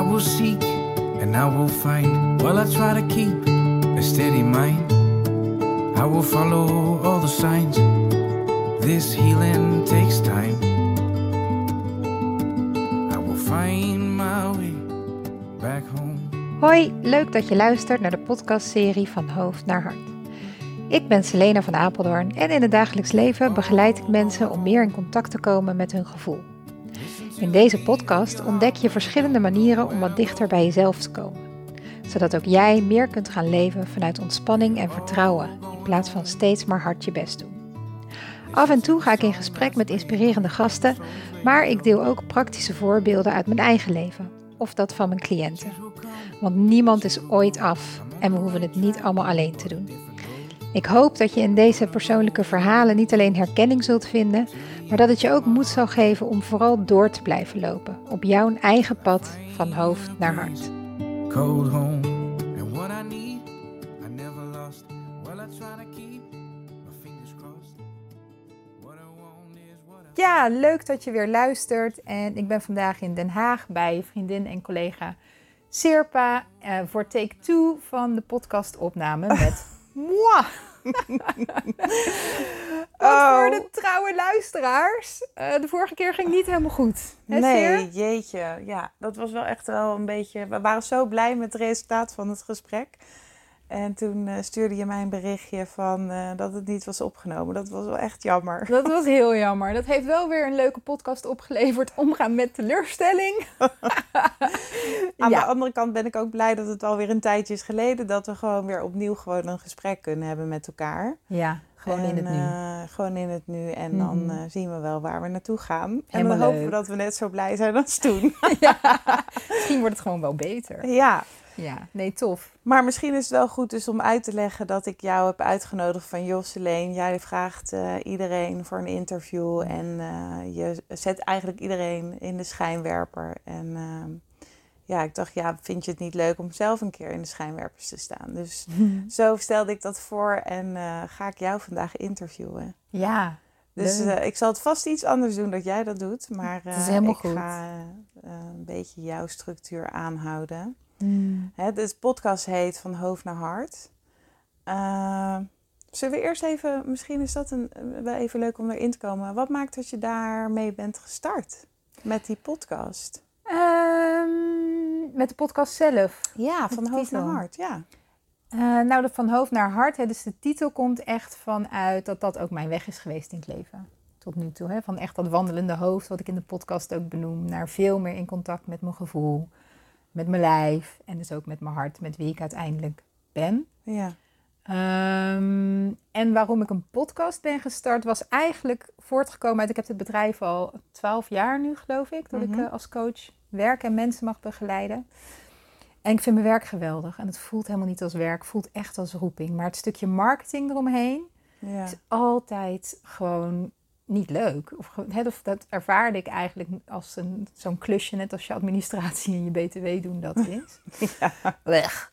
will seek and I will find. While I try to keep a steady mind, I will follow all the signs. This healing takes time. I will find my way back home. Hoi, leuk dat je luistert naar de podcastserie Van Hoofd naar Hart. Ik ben Selena van Apeldoorn en in het dagelijks leven begeleid ik mensen om meer in contact te komen met hun gevoel. In deze podcast ontdek je verschillende manieren om wat dichter bij jezelf te komen, zodat ook jij meer kunt gaan leven vanuit ontspanning en vertrouwen, in plaats van steeds maar hard je best doen. Af en toe ga ik in gesprek met inspirerende gasten, maar ik deel ook praktische voorbeelden uit mijn eigen leven, of dat van mijn cliënten. Want niemand is ooit af en we hoeven het niet allemaal alleen te doen. Ik hoop dat je in deze persoonlijke verhalen niet alleen herkenning zult vinden, maar dat het je ook moed zal geven om vooral door te blijven lopen op jouw eigen pad van hoofd naar hart. Cold home and what I need, I never lost. While I try to keep my fingers crossed. What I want is what I... Ja, leuk dat je weer luistert en ik ben vandaag in Den Haag bij vriendin en collega Sirpa voor take 2 van de podcastopname met moi. Wat voor de trouwe luisteraars. De vorige keer ging niet helemaal goed. Hè, Nee, Sir? jeetje. Ja, dat was wel echt wel een beetje... We waren zo blij met het resultaat van het gesprek. En toen stuurde je mij een berichtje van dat het niet was opgenomen. Dat was wel echt jammer. Dat was heel jammer. Dat heeft wel weer een leuke podcast opgeleverd. Omgaan met teleurstelling. Aan de andere kant ben ik ook blij dat het alweer een tijdje is geleden... dat we gewoon weer opnieuw gewoon een gesprek kunnen hebben met elkaar. Ja, gewoon in het nu. Gewoon in het nu. En dan zien we wel waar we naartoe gaan. En Helemaal dan hopen we leuk. dat we net zo blij zijn als toen. Ja, misschien wordt het gewoon wel beter. Ja. Ja, nee, tof. Maar misschien is het wel goed dus om uit te leggen dat ik jou heb uitgenodigd van... Jocelyn, jij vraagt iedereen voor een interview en je zet eigenlijk iedereen in de schijnwerper. En ja, ik dacht, ja, vind je het niet leuk om zelf een keer in de schijnwerpers te staan? Dus zo stelde ik dat voor en ga ik jou vandaag interviewen. Ja, Dus ik zal het vast iets anders doen dan jij dat doet, maar dat is helemaal ik goed. ga een beetje jouw structuur aanhouden. De podcast heet Van Hoofd naar Hart. Zullen we eerst even, misschien is dat wel even leuk om erin te komen. Wat maakt dat je daarmee bent gestart met die podcast? Met de podcast zelf. Ja, Van de Hoofd titel. naar Hart, ja. Nou, dat van hoofd naar hart. Hè, dus de titel komt echt vanuit dat ook mijn weg is geweest in het leven. Tot nu toe. Hè, van echt dat wandelende hoofd, wat ik in de podcast ook benoem. Naar veel meer in contact met mijn gevoel. Met mijn lijf. En dus ook met mijn hart. Met wie ik uiteindelijk ben. Ja. En waarom ik een podcast ben gestart was eigenlijk voortgekomen uit... Ik heb dit bedrijf al 12 jaar nu, geloof ik. Dat ik als coach werk en mensen mag begeleiden. En ik vind mijn werk geweldig. En het voelt helemaal niet als werk. Het voelt echt als roeping. Maar het stukje marketing eromheen is altijd gewoon niet leuk. Of dat ervaarde ik eigenlijk als zo'n klusje. Net als je administratie en je BTW doen dat is. Weg.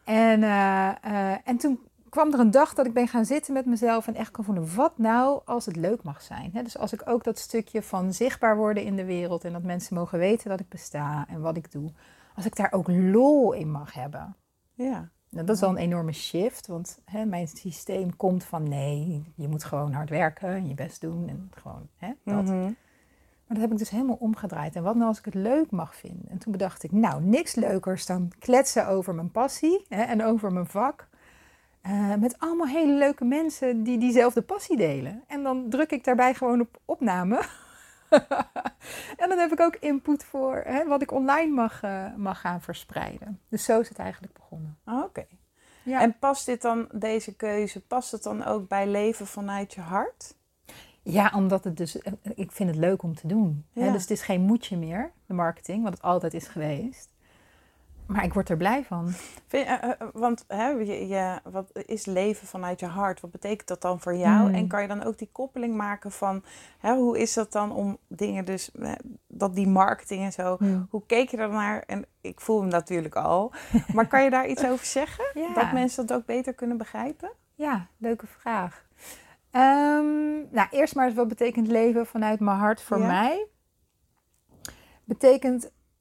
En toen kwam er een dag dat ik ben gaan zitten met mezelf en echt kon voelen, wat nou als het leuk mag zijn? Dus als ik ook dat stukje van zichtbaar worden in de wereld en dat mensen mogen weten dat ik besta en wat ik doe, als ik daar ook lol in mag hebben. Ja. Nou, dat is al een enorme shift, want mijn systeem komt van nee, je moet gewoon hard werken en je best doen en gewoon dat. Maar dat heb ik dus helemaal omgedraaid. En wat nou als ik het leuk mag vinden? En toen bedacht ik, nou, niks leukers dan kletsen over mijn passie en over mijn vak. Met allemaal hele leuke mensen die diezelfde passie delen. En dan druk ik daarbij gewoon op opname. En dan heb ik ook input voor wat ik online mag gaan verspreiden. Dus zo is het eigenlijk begonnen. Oké. Ja. En past deze keuze, past het dan ook bij leven vanuit je hart? Ja, omdat het dus, ik vind het leuk om te doen. Ja. Dus het is geen moedje meer, de marketing, wat het altijd is geweest. Maar ik word er blij van. Want wat is leven vanuit je hart? Wat betekent dat dan voor jou? En kan je dan ook die koppeling maken van... hoe is dat dan om dingen dus... dat die marketing en zo... Hoe keek je daarnaar? En ik voel hem natuurlijk al. Maar kan je daar iets over zeggen? Ja. Dat mensen dat ook beter kunnen begrijpen? Ja, leuke vraag. Nou, eerst maar eens, wat betekent leven vanuit mijn hart voor mij? Betekent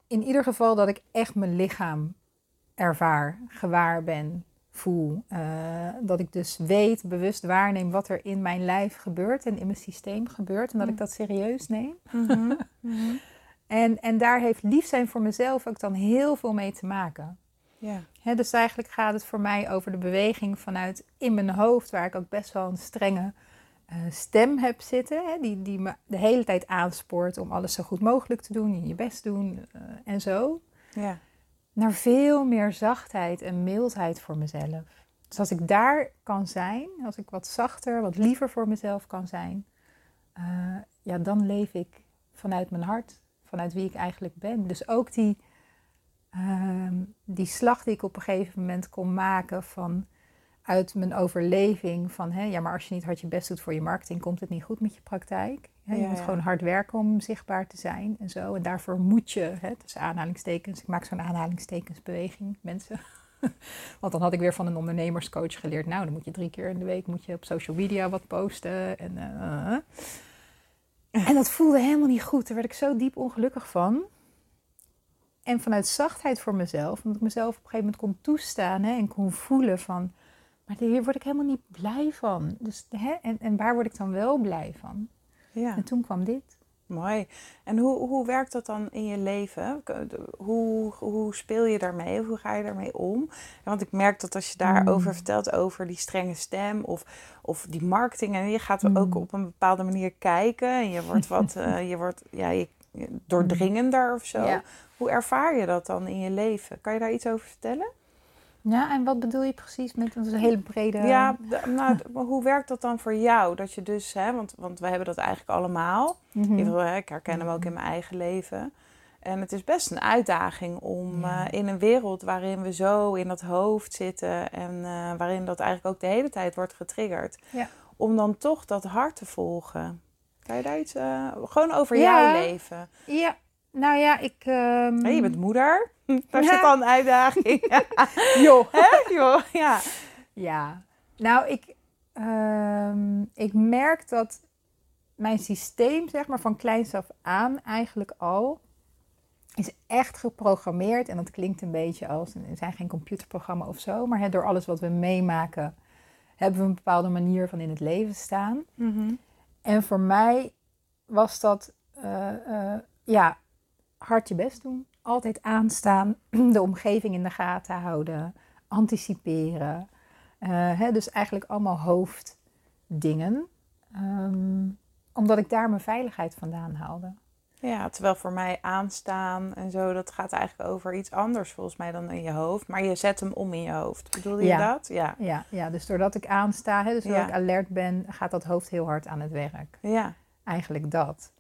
in ieder geval dat ik echt mijn lichaam ervaar, gewaar ben, voel. Dat ik dus weet, bewust waarneem wat er in mijn lijf gebeurt en in mijn systeem gebeurt. En dat ik dat serieus neem. Mhm. Mhm. En daar heeft lief zijn voor mezelf ook dan heel veel mee te maken. Ja. Dus eigenlijk gaat het voor mij over de beweging vanuit in mijn hoofd, waar ik ook best wel een strenge stem heb zitten. Die me de hele tijd aanspoort om alles zo goed mogelijk te doen, in je best doen en zo. Ja. Naar veel meer zachtheid en mildheid voor mezelf. Dus als ik daar kan zijn, als ik wat zachter, wat liever voor mezelf kan zijn, dan leef ik vanuit mijn hart, vanuit wie ik eigenlijk ben. Dus ook die slag die ik op een gegeven moment kon maken uit mijn overleving van, maar als je niet hard je best doet voor je marketing, komt het niet goed met je praktijk. Je moet gewoon hard werken om zichtbaar te zijn en zo. En daarvoor moet je, tussen aanhalingstekens, ik maak zo'n aanhalingstekensbeweging, mensen. Want dan had ik weer van een ondernemerscoach geleerd, nou, dan moet je 3 keer in de week op social media wat posten. En dat voelde helemaal niet goed. Daar werd ik zo diep ongelukkig van. En vanuit zachtheid voor mezelf, omdat ik mezelf op een gegeven moment kon toestaan en kon voelen van, maar hier word ik helemaal niet blij van. Dus, en waar word ik dan wel blij van? Ja. En toen kwam dit. Mooi. En hoe werkt dat dan in je leven? Hoe speel je daarmee? Hoe ga je daarmee om? Ja, want ik merk dat als je daarover vertelt, over die strenge stem of die marketing, en je gaat ook op een bepaalde manier kijken en je wordt doordringender of zo. Ja. Hoe ervaar je dat dan in je leven? Kan je daar iets over vertellen? Ja, en wat bedoel je precies met een hele brede... Ja, hoe werkt dat dan voor jou? Dat je dus, want we hebben dat eigenlijk allemaal. Ik herken hem ook in mijn eigen leven. En het is best een uitdaging om in een wereld waarin we zo in dat hoofd zitten en waarin dat eigenlijk ook de hele tijd wordt getriggerd, om dan toch dat hart te volgen. Kan je daar iets gewoon over jouw leven? Ja, nou ja, ik... je bent moeder. Dat is al een uitdaging. Joh. Hè? Joh, ja. Ja. Nou, ik merk dat mijn systeem, zeg maar, van kleins af aan eigenlijk al, is echt geprogrammeerd. En dat klinkt een beetje als, er zijn geen computerprogramma of zo, maar door alles wat we meemaken, hebben we een bepaalde manier van in het leven staan. Mm-hmm. En voor mij was dat, hard je best doen. Altijd aanstaan, de omgeving in de gaten houden, anticiperen. Dus eigenlijk allemaal hoofddingen. Omdat ik daar mijn veiligheid vandaan haalde. Ja, terwijl voor mij aanstaan en zo, dat gaat eigenlijk over iets anders volgens mij dan in je hoofd. Maar je zet hem om in je hoofd. Bedoelde je dat? Ja, dus doordat ik aansta, dus doordat ik alert ben, gaat dat hoofd heel hard aan het werk. Ja. Eigenlijk dat.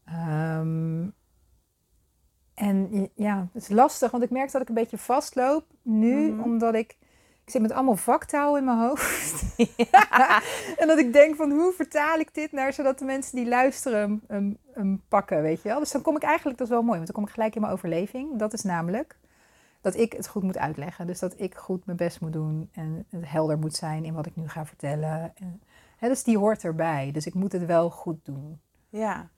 En ja, het is lastig, want ik merk dat ik een beetje vastloop nu, omdat ik zit met allemaal vaktaal in mijn hoofd. Ja. En dat ik denk van, hoe vertaal ik dit zodat de mensen die luisteren hem pakken, weet je wel. Dus dan kom ik eigenlijk, dat is wel mooi, want dan kom ik gelijk in mijn overleving. Dat is namelijk dat ik het goed moet uitleggen. Dus dat ik goed mijn best moet doen en het helder moet zijn in wat ik nu ga vertellen. En, dus die hoort erbij, dus ik moet het wel goed doen. Ja.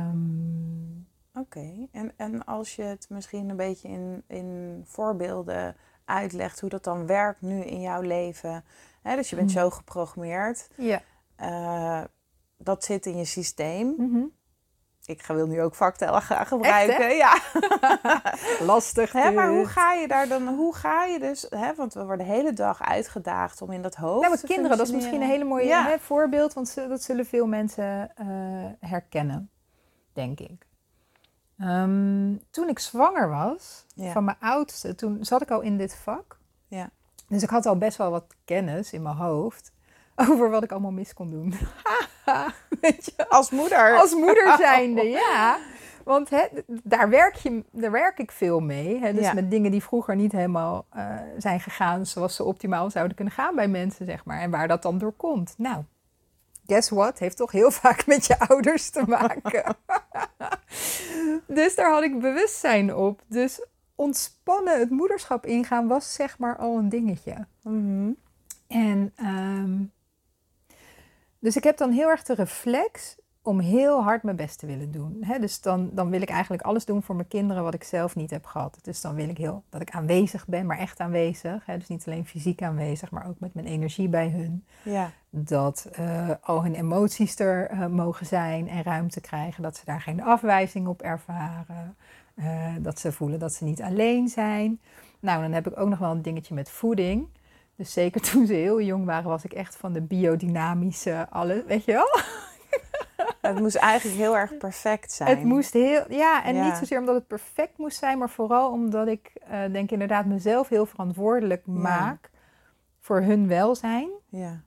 Oké. En als je het misschien een beetje in voorbeelden uitlegt hoe dat dan werkt nu in jouw leven. Dus je bent zo geprogrammeerd. Ja. Dat zit in je systeem. Mm-hmm. Ik wil nu ook vaktaal gaan gebruiken. Echt, ja. Lastig. Maar hoe ga je daar dan? Hoe ga je dus? Want we worden de hele dag uitgedaagd om in dat hoofd met kinderen, dat is misschien een hele mooie voorbeeld. Want dat zullen veel mensen herkennen, denk ik. Toen ik zwanger was van mijn oudste, toen zat ik al in dit vak. Ja. Dus ik had al best wel wat kennis in mijn hoofd over wat ik allemaal mis kon doen. Weet je? Als moeder. Als moeder zijnde, ja. Want daar werk ik veel mee. Dus met dingen die vroeger niet helemaal zijn gegaan zoals ze optimaal zouden kunnen gaan bij mensen, zeg maar. En waar dat dan door komt. Nou, guess what? Heeft toch heel vaak met je ouders te maken. Dus daar had ik bewustzijn op. Dus ontspannen het moederschap ingaan was zeg maar al een dingetje. Mm-hmm. En dus ik heb dan heel erg de reflex om heel hard mijn best te willen doen. Hè? Dus dan wil ik eigenlijk alles doen voor mijn kinderen wat ik zelf niet heb gehad. Dus dan wil ik dat ik aanwezig ben, maar echt aanwezig. Hè? Dus niet alleen fysiek aanwezig, maar ook met mijn energie bij hun. Ja. Dat al hun emoties er mogen zijn en ruimte krijgen. Dat ze daar geen afwijzing op ervaren. Dat ze voelen dat ze niet alleen zijn. Nou, dan heb ik ook nog wel een dingetje met voeding. Dus zeker toen ze heel jong waren, was ik echt van de biodynamische alles, weet je wel? Het moest eigenlijk heel erg perfect zijn. Het moest niet zozeer omdat het perfect moest zijn, maar vooral omdat ik denk inderdaad mezelf heel verantwoordelijk maak voor hun welzijn. Ja.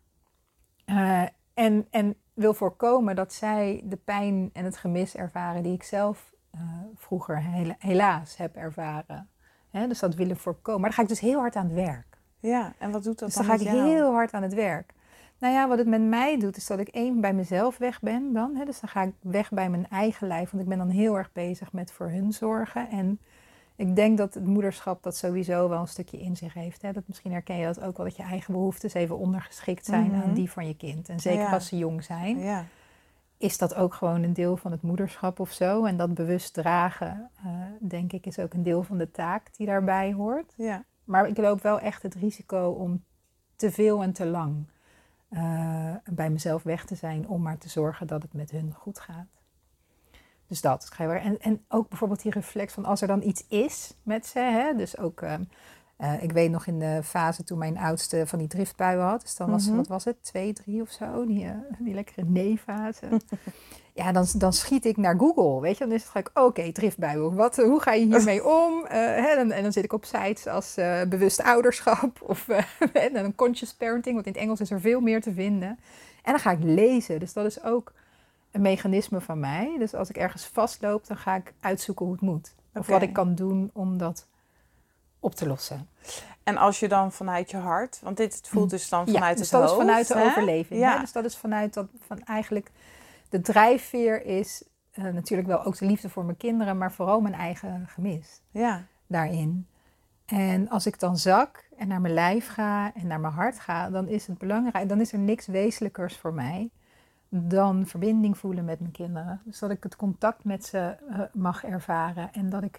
En wil voorkomen dat zij de pijn en het gemis ervaren die ik zelf vroeger helaas heb ervaren. Dus dat wil ik voorkomen. Maar dan ga ik dus heel hard aan het werk. Ja, en wat doet dat dus dan ga met ik jou? heel hard aan het werk. Nou ja, wat het met mij doet, is dat ik bij mezelf weg ben dan. Dus dan ga ik weg bij mijn eigen lijf. Want ik ben dan heel erg bezig met voor hun zorgen. En ik denk dat het moederschap dat sowieso wel een stukje in zich heeft. Dat misschien herken je dat ook wel, dat je eigen behoeftes even ondergeschikt zijn aan die van je kind. En zeker als ze jong zijn, is dat ook gewoon een deel van het moederschap of zo. En dat bewust dragen, denk ik, is ook een deel van de taak die daarbij hoort. Ja. Maar ik loop wel echt het risico om te veel en te lang bij mezelf weg te zijn om maar te zorgen dat het met hun goed gaat. Dus dat ga je weer. En ook bijvoorbeeld die reflex van als er dan iets is met ze. Hè? Dus ook, ik weet nog in de fase toen mijn oudste van die driftbuien had. Dus dan was ze, wat was het, 2, 3 of zo. Die lekkere nee-fase. Ja, dan schiet ik naar Google, weet je. Dan is het gelijk, oké, driftbuien. Hoe ga je hiermee om? En dan zit ik op sites als bewust ouderschap of en dan conscious parenting. Want in het Engels is er veel meer te vinden. En dan ga ik lezen. Dus dat is ook een mechanisme van mij. Dus als ik ergens vastloop, dan ga ik uitzoeken hoe het moet. Of wat ik kan doen om dat op te lossen. En als je dan vanuit je hart, want dit voelt dus dan vanuit dus het dat hoofd. Is vanuit de hè? overleving. Ja. Hè? Dus dat is vanuit dat van eigenlijk de drijfveer is natuurlijk wel ook de liefde voor mijn kinderen, maar vooral mijn eigen gemis daarin. En als ik dan zak en naar mijn lijf ga en naar mijn hart ga, dan is het belangrijk, dan is er niks wezenlijkers voor mij dan verbinding voelen met mijn kinderen. Dus dat ik het contact met ze mag ervaren en dat ik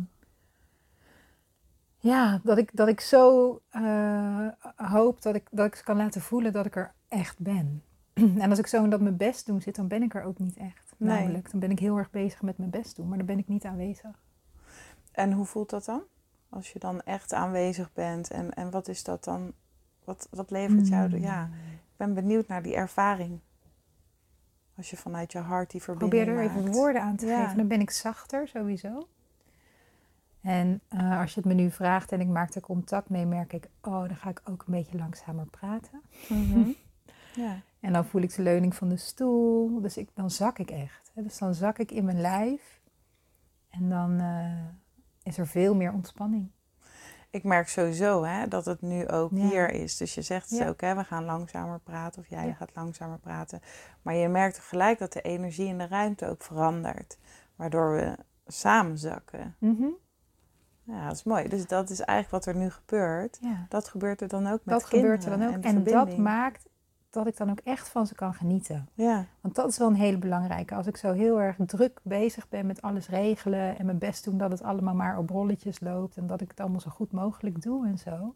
dat ik zo hoop dat ik ze kan laten voelen dat ik er echt ben. En als ik zo dat mijn best doen zit, dan ben ik er ook niet echt. Nee. Namelijk, dan ben ik heel erg bezig met mijn best doen, maar dan ben ik niet aanwezig. En hoe voelt dat dan? Als je dan echt aanwezig bent en wat is dat dan? Wat levert jou? Ja, ik ben benieuwd naar die ervaring. Als je vanuit je hart die verbinding Probeer er maakt. even woorden aan te geven. Dan ben ik zachter sowieso. En als je het me nu vraagt en ik maak er contact mee, merk ik, dan ga ik ook een beetje langzamer praten. Ja. En dan voel ik de leuning van de stoel. Dus dan zak ik echt. Dus dan zak ik in mijn lijf. En dan is er veel meer ontspanning. Ik merk sowieso dat het nu ook hier is. Dus je zegt het ook, we gaan langzamer praten. Of jij gaat langzamer praten. Maar je merkt tegelijk dat de energie in de ruimte ook verandert. Waardoor we samen zakken. Ja, dat is mooi. Dus dat is eigenlijk wat er nu gebeurt. Ja. Dat gebeurt er dan ook met de kinderen. Dat gebeurt er dan ook. En dat maakt dat ik dan ook echt van ze kan genieten. Ja. Want dat is wel een hele belangrijke. Als ik zo heel erg druk bezig ben met alles regelen en mijn best doen dat het allemaal maar op rolletjes loopt en dat ik het allemaal zo goed mogelijk doe en zo,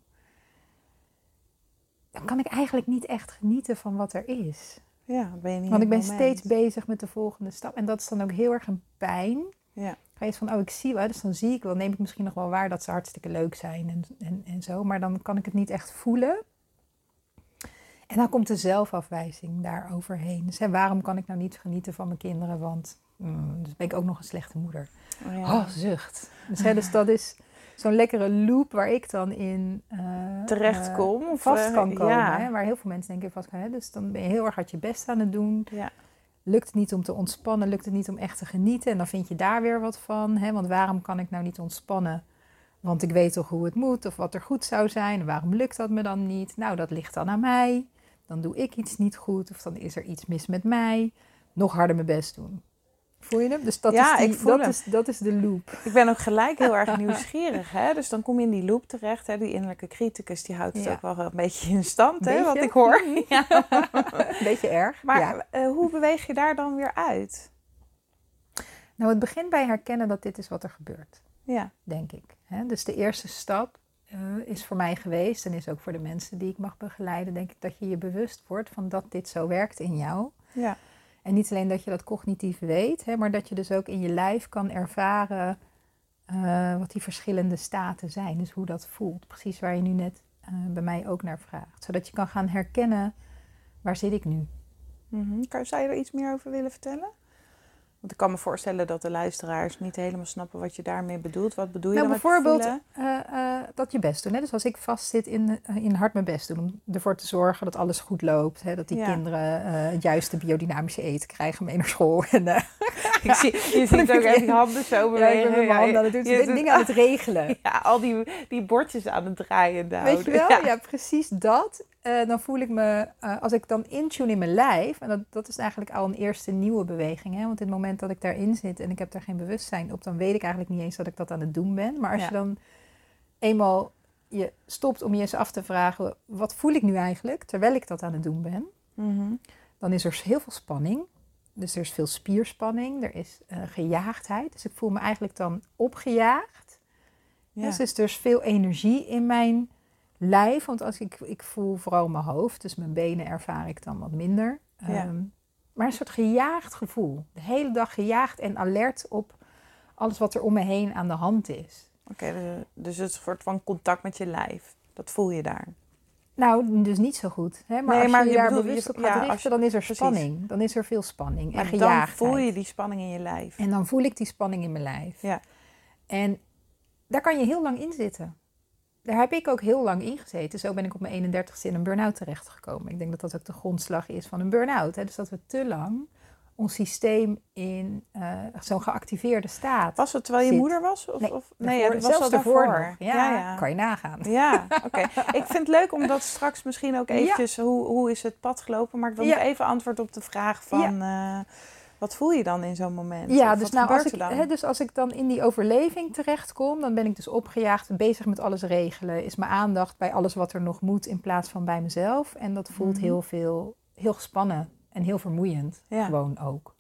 dan kan ik eigenlijk niet echt genieten van wat er is. Ja, ben je niet. Want ik ben steeds bezig met de volgende stap. En dat is dan ook heel erg een pijn. Ja. Ga je van, ik zie wel, dus dan zie ik wel, neem ik misschien nog wel waar dat ze hartstikke leuk zijn en zo. Maar dan kan ik het niet echt voelen. En dan komt de zelfafwijzing daar overheen. Dus waarom kan ik nou niet genieten van mijn kinderen? Want dus ben ik ook nog een slechte moeder. Zucht. Dus dat is zo'n lekkere loop waar ik dan in terecht kom. Of vast kan komen. Waar heel veel mensen denken vast kan. Dus dan ben je heel erg hard je best aan het doen. Ja. Lukt het niet om te ontspannen, lukt het niet om echt te genieten. En dan vind je daar weer wat van. Want waarom kan ik nou niet ontspannen? Want ik weet toch hoe het moet of wat er goed zou zijn. En waarom lukt dat me dan niet? Nou, dat ligt dan aan mij. Dan doe ik iets niet goed of dan is er iets mis met mij. Nog harder mijn best doen. Voel je hem? Dus dat is de loop. Ik ben ook gelijk heel erg nieuwsgierig. Hè? Dus dan kom je in die loop terecht. Hè? Die innerlijke criticus die houdt het ook wel een beetje in stand, hè? Wat ik hoor. Ja. Een beetje erg. Maar hoe beweeg je daar dan weer uit? Nou, het begint bij herkennen dat dit is wat er gebeurt. Ja. Denk ik. Dus de eerste stap is voor mij geweest. En is ook voor de mensen die ik mag begeleiden. Denk ik dat je je bewust wordt van dat dit zo werkt in jou. Ja. En niet alleen dat je dat cognitief weet, maar dat je dus ook in je lijf kan ervaren wat die verschillende staten zijn. Dus hoe dat voelt. Precies waar je nu net bij mij ook naar vraagt. Zodat je kan gaan herkennen, waar zit ik nu? Mm-hmm. Zou je er iets meer over willen vertellen? Want ik kan me voorstellen dat de luisteraars niet helemaal snappen wat je daarmee bedoelt. Wat bedoel je dan met bijvoorbeeld dat je best doen. Hè? Dus als ik vastzit in hard mijn best doen. Om ervoor te zorgen dat alles goed loopt. Hè? Dat die kinderen het juiste biodynamische eten krijgen mee naar school. En, je ziet ook echt die handen zo bewegen. Ja, ik ben met mijn handen aan het doen. Dingen aan het regelen. Ja, al die bordjes aan het draaien. Weet je wel? Ja, precies dat. Dan voel ik me, als ik dan intune in mijn lijf, en dat is eigenlijk al een eerste nieuwe beweging. Hè? Want in het moment dat ik daarin zit en ik heb daar geen bewustzijn op, dan weet ik eigenlijk niet eens dat ik dat aan het doen ben. Maar als je dan eenmaal je stopt om je eens af te vragen, wat voel ik nu eigenlijk, terwijl ik dat aan het doen ben, dan is er heel veel spanning. Dus er is veel spierspanning, er is gejaagdheid. Dus ik voel me eigenlijk dan opgejaagd. Ja. Dus er is veel energie in mijn lijf, want als ik voel vooral mijn hoofd, dus mijn benen ervaar ik dan wat minder. Maar een soort gejaagd gevoel. De hele dag gejaagd en alert op alles wat er om me heen aan de hand is. Oké, dus het soort van contact met je lijf, dat voel je daar? Nou, dus niet zo goed. Hè? Maar als je daar bewust op gaat richten, dan is er spanning. Dan is er veel spanning en gejaagdheid. Dan voel je die spanning in je lijf. En dan voel ik die spanning in mijn lijf. Ja. En daar kan je heel lang in zitten. Daar heb ik ook heel lang in gezeten. Zo ben ik op mijn 31ste in een burn-out terechtgekomen. Ik denk dat dat ook de grondslag is van een burn-out. Hè? Dus dat we te lang ons systeem in zo'n geactiveerde staat Was het terwijl je moeder was? Nee, dat was al daarvoor. Ja, kan je nagaan. Ja, oké. Ik vind het leuk om dat straks misschien ook eventjes, hoe is het pad gelopen? Maar ik wil nog even antwoord op de vraag van, wat voel je dan in zo'n moment? Ja, dus als ik dan in die overleving terechtkom, dan ben ik dus opgejaagd, bezig met alles regelen. Is mijn aandacht bij alles wat er nog moet in plaats van bij mezelf. En dat voelt heel gespannen. En heel vermoeiend, gewoon ook.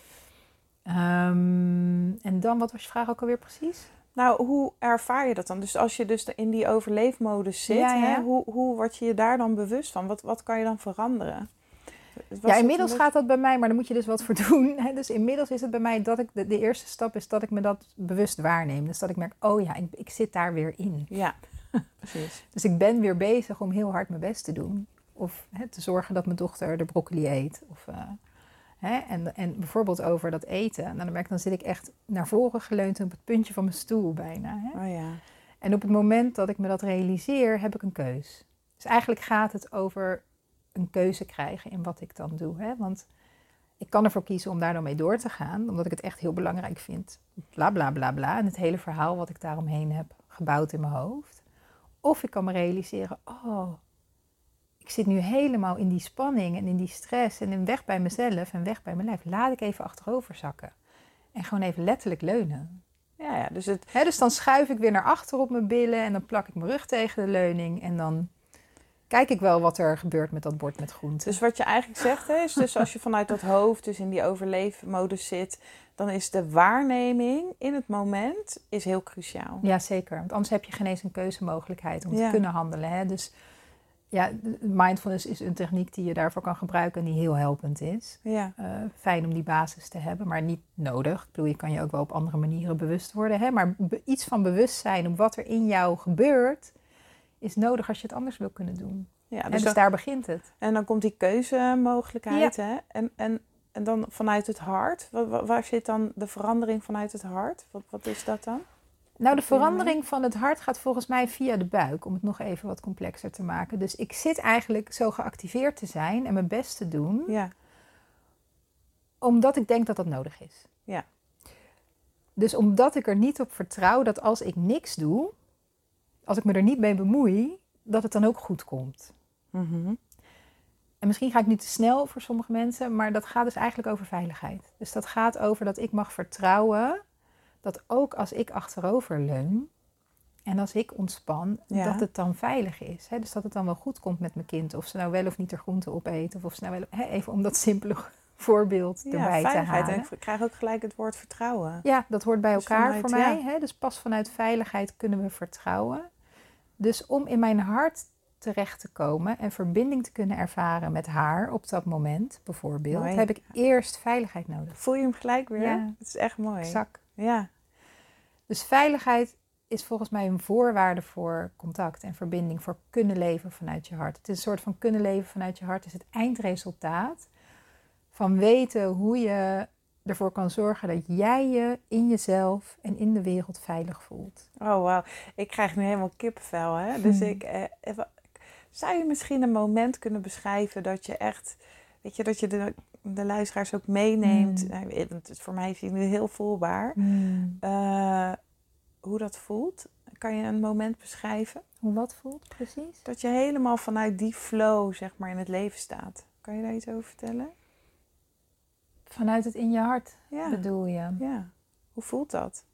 En dan, wat was je vraag ook alweer precies? Nou, hoe ervaar je dat dan? Dus als je dus in die overleefmodus zit, hè, hoe word je daar dan bewust van? Wat kan je dan veranderen? Inmiddels gaat dat bij mij, maar daar moet je dus wat voor doen. Hè? Dus inmiddels is het bij mij dat ik, de eerste stap is dat ik me dat bewust waarneem. Dus dat ik merk, ik zit daar weer in. Ja, precies. Dus ik ben weer bezig om heel hard mijn best te doen. Of te zorgen dat mijn dochter de broccoli eet. Of, en bijvoorbeeld over dat eten. Dan zit ik echt naar voren geleund op het puntje van mijn stoel bijna. Hè? Oh ja. En op het moment dat ik me dat realiseer, heb ik een keus. Dus eigenlijk gaat het over een keuze krijgen in wat ik dan doe. Hè? Want ik kan ervoor kiezen om daar dan mee door te gaan. Omdat ik het echt heel belangrijk vind. Bla bla bla bla. En het hele verhaal wat ik daaromheen heb gebouwd in mijn hoofd. Of ik kan me realiseren, ik zit nu helemaal in die spanning en in die stress en in weg bij mezelf en weg bij mijn lijf. Laat ik even achterover zakken. En gewoon even letterlijk leunen. Ja, dus dan schuif ik weer naar achter op mijn billen en dan plak ik mijn rug tegen de leuning. En dan kijk ik wel wat er gebeurt met dat bord met groenten. Dus wat je eigenlijk zegt is, dus als je vanuit dat hoofd dus in die overleefmodus zit, dan is de waarneming in het moment is heel cruciaal. Ja, zeker. Want anders heb je geen eens een keuzemogelijkheid om te kunnen handelen. Hè? Dus ja, mindfulness is een techniek die je daarvoor kan gebruiken en die heel helpend is. Ja. Fijn om die basis te hebben, maar niet nodig. Ik bedoel, je kan je ook wel op andere manieren bewust worden. Hè? Maar iets van bewustzijn op wat er in jou gebeurt, is nodig als je het anders wil kunnen doen. Ja, dus daar begint het. En dan komt die keuzemogelijkheid. Hè? En dan vanuit het hart. Waar zit dan de verandering vanuit het hart? Wat is dat dan? Nou, de verandering van het hart gaat volgens mij via de buik, om het nog even wat complexer te maken. Dus ik zit eigenlijk zo geactiveerd te zijn en mijn best te doen, omdat ik denk dat dat nodig is. Ja. Dus omdat ik er niet op vertrouw dat als ik niks doe, als ik me er niet mee bemoei, dat het dan ook goed komt. Mm-hmm. En misschien ga ik nu te snel voor sommige mensen, maar dat gaat dus eigenlijk over veiligheid. Dus dat gaat over dat ik mag vertrouwen dat ook als ik achterover leun en als ik ontspan, dat het dan veilig is. Hè? Dus dat het dan wel goed komt met mijn kind. Of ze nou wel of niet er groente opeet. Of ze nou wel, even om dat simpele voorbeeld erbij te halen. En ik krijg ook gelijk het woord vertrouwen. Ja, dat hoort bij elkaar voor mij. Hè? Dus pas vanuit veiligheid kunnen we vertrouwen. Dus om in mijn hart terecht te komen en verbinding te kunnen ervaren met haar op dat moment, bijvoorbeeld, heb ik eerst veiligheid nodig. Voel je hem gelijk weer? Ja. Dat is echt mooi. Exact. Ja. Dus veiligheid is volgens mij een voorwaarde voor contact en verbinding, voor kunnen leven vanuit je hart. Het is een soort van kunnen leven vanuit je hart, is het eindresultaat van weten hoe je ervoor kan zorgen dat jij je in jezelf en in de wereld veilig voelt. Oh, wauw. Ik krijg nu helemaal kippenvel, hè? Dus zou je misschien een moment kunnen beschrijven dat je echt, weet je, dat je de luisteraars ook meeneemt. Voor mij is het nu heel voelbaar. Hoe dat voelt. Kan je een moment beschrijven? Hoe wat voelt precies? Dat je helemaal vanuit die flow, zeg maar, in het leven staat. Kan je daar iets over vertellen? Vanuit het in je hart, bedoel je? Ja. Hoe voelt dat?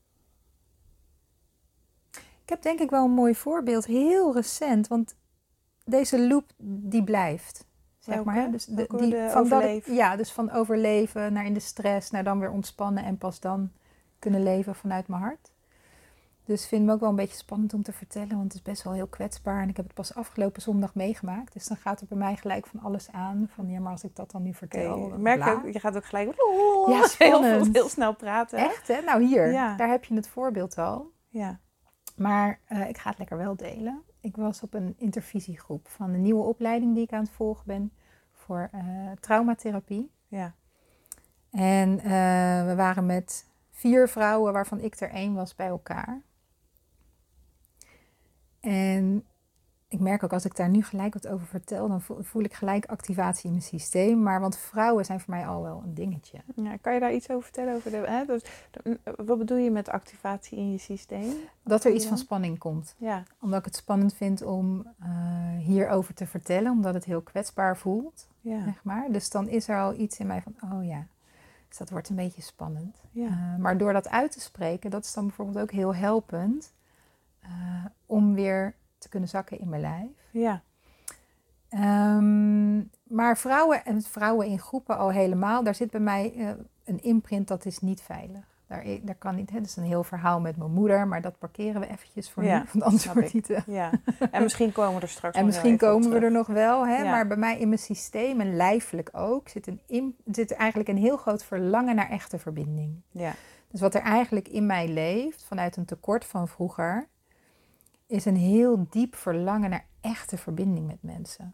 Ik heb denk ik wel een mooi voorbeeld, heel recent, want deze loop die blijft. Zeg maar, hè? Dus dus van overleven naar in de stress, naar dan weer ontspannen en pas dan kunnen leven vanuit mijn hart. Dus ik vind hem ook wel een beetje spannend om te vertellen, want het is best wel heel kwetsbaar. En ik heb het pas afgelopen zondag meegemaakt. Dus dan gaat er bij mij gelijk van alles aan. Van ja, maar als ik dat dan nu vertel. Merk ook, je gaat ook gelijk heel snel praten. Echt, hè? Nou hier, daar heb je het voorbeeld al. Ja. Maar ik ga het lekker wel delen. Ik was op een intervisiegroep van een nieuwe opleiding die ik aan het volgen ben voor traumatherapie. Ja. En we waren met 4 vrouwen, waarvan ik er 1 was, bij elkaar. En ik merk ook als ik daar nu gelijk wat over vertel, dan voel ik gelijk activatie in mijn systeem. Maar want vrouwen zijn voor mij al wel een dingetje. Ja, kan je daar iets over vertellen? Wat bedoel je met activatie in je systeem? Dat er iets van spanning komt. Ja. Omdat ik het spannend vind om hierover te vertellen, omdat het heel kwetsbaar voelt. Ja. Zeg maar. Dus dan is er al iets in mij van, oh ja, dus dat wordt een beetje spannend. Ja. Maar door dat uit te spreken, dat is dan bijvoorbeeld ook heel helpend om weer te kunnen zakken in mijn lijf. Ja. Maar vrouwen in groepen al helemaal, daar zit bij mij een imprint dat is niet veilig. Daar kan niet, het is een heel verhaal met mijn moeder, maar dat parkeren we eventjes voor nu, want anders wordt niet. Ja. En misschien komen we er straks en misschien komen we er nog wel, hè? Ja. Maar bij mij in mijn systeem en lijfelijk ook zit er eigenlijk een heel groot verlangen naar echte verbinding. Ja. Dus wat er eigenlijk in mij leeft, vanuit een tekort van vroeger, is een heel diep verlangen naar echte verbinding met mensen.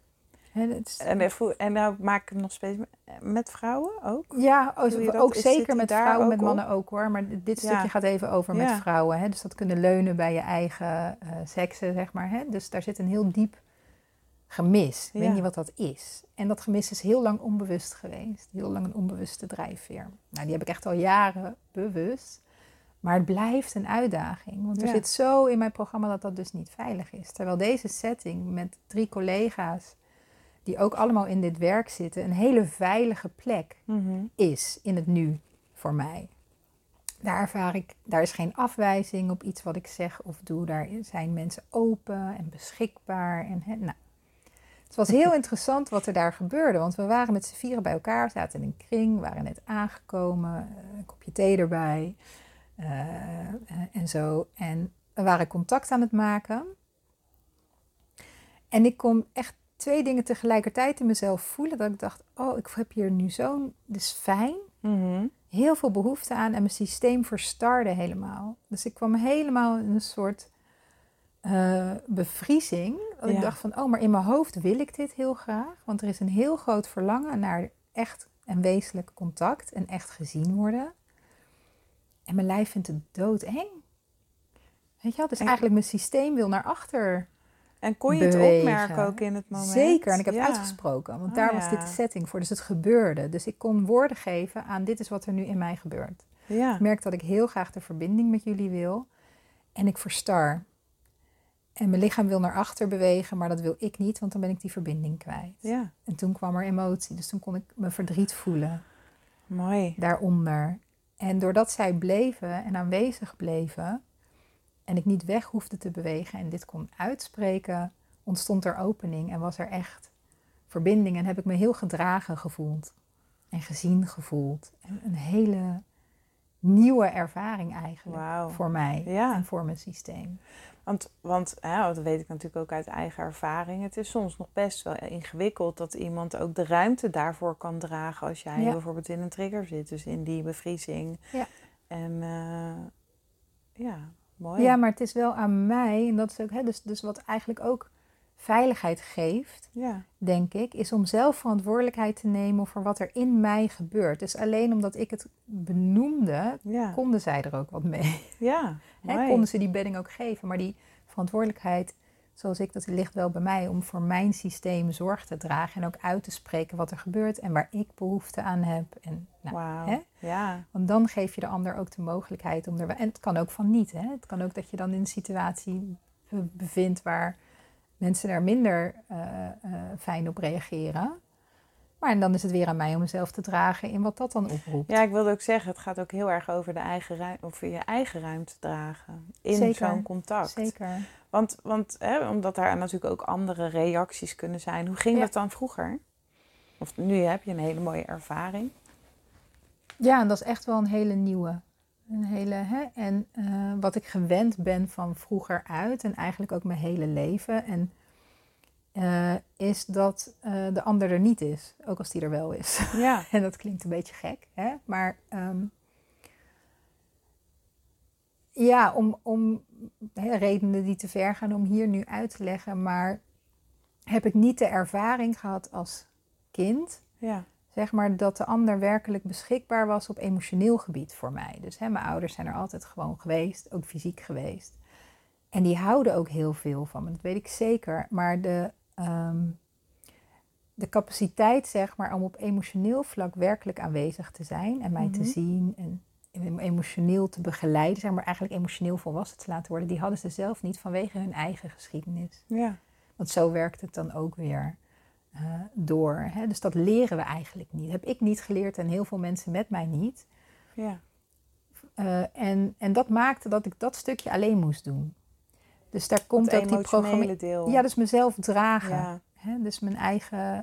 En nou maak ik hem nog steeds met vrouwen ook? Ja, ook zeker met vrouwen, met ook mannen ook hoor. Maar dit stukje gaat even over met vrouwen. Hè? Dus dat kunnen leunen bij je eigen seksen, zeg maar. Hè? Dus daar zit een heel diep gemis. Ik weet niet wat dat is. En dat gemis is heel lang onbewust geweest. Heel lang een onbewuste drijfveer. Nou, die heb ik echt al jaren bewust. Maar het blijft een uitdaging. Want er zit zo in mijn programma dat dat dus niet veilig is. Terwijl deze setting met 3 collega's, die ook allemaal in dit werk zitten, een hele veilige plek is in het nu voor mij. Daar ervaar ik, daar is geen afwijzing op iets wat ik zeg of doe. Daar zijn mensen open en beschikbaar. Het was heel interessant wat er daar gebeurde. Want we waren met z'n 4 bij elkaar, zaten in een kring, waren net aangekomen, een kopje thee erbij. En zo. En we waren contact aan het maken. En ik kon echt 2 dingen tegelijkertijd in mezelf voelen. Dat ik dacht, oh, ik heb hier nu zo'n, dus fijn. Heel veel behoefte aan. En mijn systeem verstarde helemaal. Dus ik kwam helemaal in een soort bevriezing. Dat ik dacht van, oh, maar in mijn hoofd wil ik dit heel graag. Want er is een heel groot verlangen naar echt en wezenlijk contact. En echt gezien worden. En mijn lijf vindt het doodeng. Weet je wel? Dus eigenlijk mijn systeem wil naar achter En kon je bewegen. het opmerken ook in het moment? Zeker. En ik heb het uitgesproken. Want daar was dit de setting voor. Dus het gebeurde. Dus ik kon woorden geven aan dit is wat er nu in mij gebeurt. Ja. Ik merk dat ik heel graag de verbinding met jullie wil. En ik verstar. En mijn lichaam wil naar achter bewegen, maar dat wil ik niet, want dan ben ik die verbinding kwijt. Ja. En toen kwam er emotie, dus toen kon ik mijn verdriet voelen. Mooi. Daaronder. En doordat zij bleven en aanwezig bleven en ik niet weg hoefde te bewegen en dit kon uitspreken, ontstond er opening en was er echt verbinding. En heb ik me heel gedragen gevoeld en gezien gevoeld. En een hele nieuwe ervaring eigenlijk voor mij en voor mijn systeem. Want dat weet ik natuurlijk ook uit eigen ervaring. Het is soms nog best wel ingewikkeld dat iemand ook de ruimte daarvoor kan dragen als jij bijvoorbeeld in een trigger zit. Dus in die bevriezing. Ja. En mooi. Ja, maar het is wel aan mij, en dat is ook, dus wat eigenlijk ook veiligheid geeft, denk ik, is om zelf verantwoordelijkheid te nemen voor wat er in mij gebeurt. Dus alleen omdat ik het benoemde, konden zij er ook wat mee. Ja, konden ze die bedding ook geven. Maar die verantwoordelijkheid, zoals ik, dat ligt wel bij mij om voor mijn systeem zorg te dragen en ook uit te spreken wat er gebeurt en waar ik behoefte aan heb. En, Want dan geef je de ander ook de mogelijkheid om en het kan ook van niet. Het kan ook dat je dan in een situatie bevindt waar mensen er minder fijn op reageren. Maar en dan is het weer aan mij om mezelf te dragen in wat dat dan oproept. Ja, ik wilde ook zeggen, het gaat ook heel erg over de eigen ruimte, of je eigen ruimte dragen in zo'n contact. Zeker. Want omdat daar natuurlijk ook andere reacties kunnen zijn. Hoe ging dat dan vroeger? Of nu heb je een hele mooie ervaring. Ja, en dat is echt wel een hele nieuwe. En wat ik gewend ben van vroeger uit en eigenlijk ook mijn hele leven. En is dat de ander er niet is, ook als die er wel is. Ja. En dat klinkt een beetje gek, hè? Maar om redenen die te ver gaan om hier nu uit te leggen, maar heb ik niet de ervaring gehad als kind, zeg maar, dat de ander werkelijk beschikbaar was op emotioneel gebied voor mij. Dus mijn ouders zijn er altijd gewoon geweest, ook fysiek geweest. En die houden ook heel veel van me, dat weet ik zeker. Maar de capaciteit, zeg maar, om op emotioneel vlak werkelijk aanwezig te zijn en mij te zien en emotioneel te begeleiden, zeg maar, eigenlijk emotioneel volwassen te laten worden, die hadden ze zelf niet vanwege hun eigen geschiedenis. Ja. Want zo werkt het dan ook weer door. Hè? Dus dat leren we eigenlijk niet. Heb ik niet geleerd en heel veel mensen met mij niet. Ja. En dat maakte dat ik dat stukje alleen moest doen. Dus daar komt ook die emotionele deel. Ja, dus mezelf dragen. Ja. Hè? Dus mijn eigen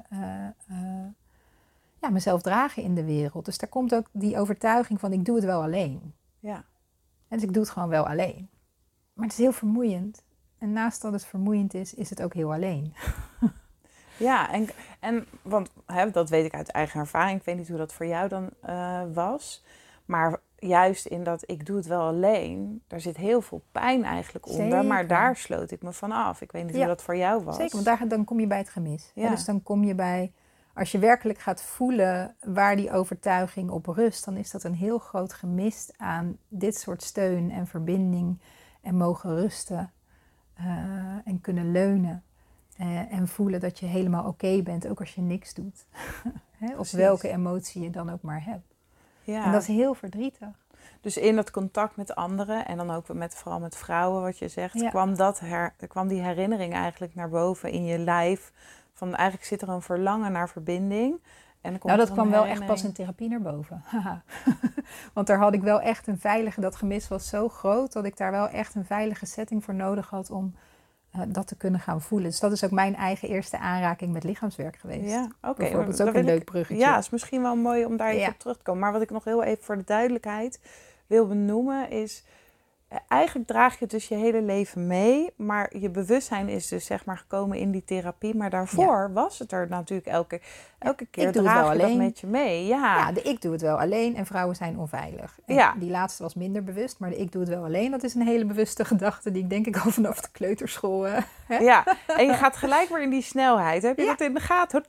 mezelf dragen in de wereld. Dus daar komt ook die overtuiging van ik doe het wel alleen. Ja. En dus ik doe het gewoon wel alleen. Maar het is heel vermoeiend. En naast dat het vermoeiend is het ook heel alleen. Ja, want dat weet ik uit eigen ervaring. Ik weet niet hoe dat voor jou dan was. Maar juist in dat ik doe het wel alleen, daar zit heel veel pijn eigenlijk onder. Zeker. Maar daar sloot ik me van af. Ik weet niet hoe dat voor jou was. Zeker, want dan kom je bij het gemis. Ja. Dus dan kom je bij, als je werkelijk gaat voelen waar die overtuiging op rust, dan is dat een heel groot gemis aan dit soort steun en verbinding en mogen rusten en kunnen leunen. En voelen dat je helemaal oké bent, ook als je niks doet. Of welke emotie je dan ook maar hebt. Ja. En dat is heel verdrietig. Dus in dat contact met anderen en dan ook vooral met vrouwen, wat je zegt, kwam die herinnering eigenlijk naar boven in je lijf. Van eigenlijk zit er een verlangen naar verbinding. En dat kwam wel echt pas in therapie naar boven. Want daar had ik wel echt dat gemis was zo groot, dat ik daar wel echt een veilige setting voor nodig had om dat te kunnen gaan voelen. Dus dat is ook mijn eigen eerste aanraking met lichaamswerk geweest. Ja, oké. Bijvoorbeeld, dat is ook een leuk bruggetje. Ja, is misschien wel mooi om daar even op terug te komen. Maar wat ik nog heel even voor de duidelijkheid wil benoemen is, eigenlijk draag je het dus je hele leven mee, maar je bewustzijn is dus zeg maar gekomen in die therapie. Maar daarvoor was het er natuurlijk elke keer draag je dat met je mee. Ja, Ik doe het wel alleen en vrouwen zijn onveilig. En die laatste was minder bewust, maar ik doe het wel alleen, dat is een hele bewuste gedachte die ik denk ik al vanaf de kleuterschool. Ja, en je gaat gelijk weer in die snelheid. Heb je dat in de gaten?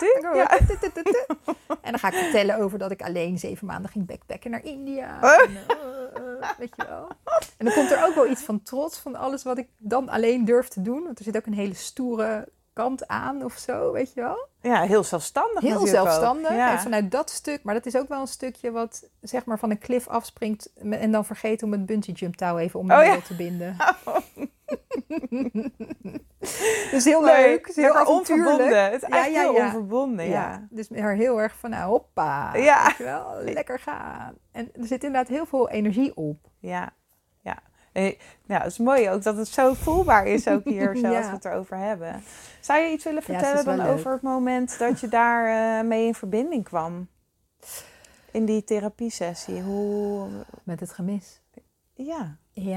En dan ga ik vertellen over dat ik alleen 7 maanden ging backpacken naar India. Weet je wel. En dan komt er ook wel iets van trots van alles wat ik dan alleen durf te doen. Want er zit ook een hele stoere kant aan of zo, weet je wel. Ja, heel zelfstandig. Heel zelfstandig. Ja. En vanuit dat stuk, maar dat is ook wel een stukje wat zeg maar van een klif afspringt en dan vergeet om het bungee jump touw even om mijn middel te binden. Dus heel leuk. Het is Heel heel avontuurlijk. onverbonden. Het is eigenlijk heel Ja. onverbonden, ja. Dus er heel erg van, nou, hoppa. Ja. Weet je wel, lekker gaan. En er zit inderdaad heel veel energie op. Ja. Ja, het is mooi ook dat het zo voelbaar is ook hier, zoals Ja. we het erover hebben. Zou je iets willen Ja, het vertellen is wel dan leuk. over het moment dat je daar mee in verbinding kwam? In die therapiesessie, hoe... Met het gemis. Ja.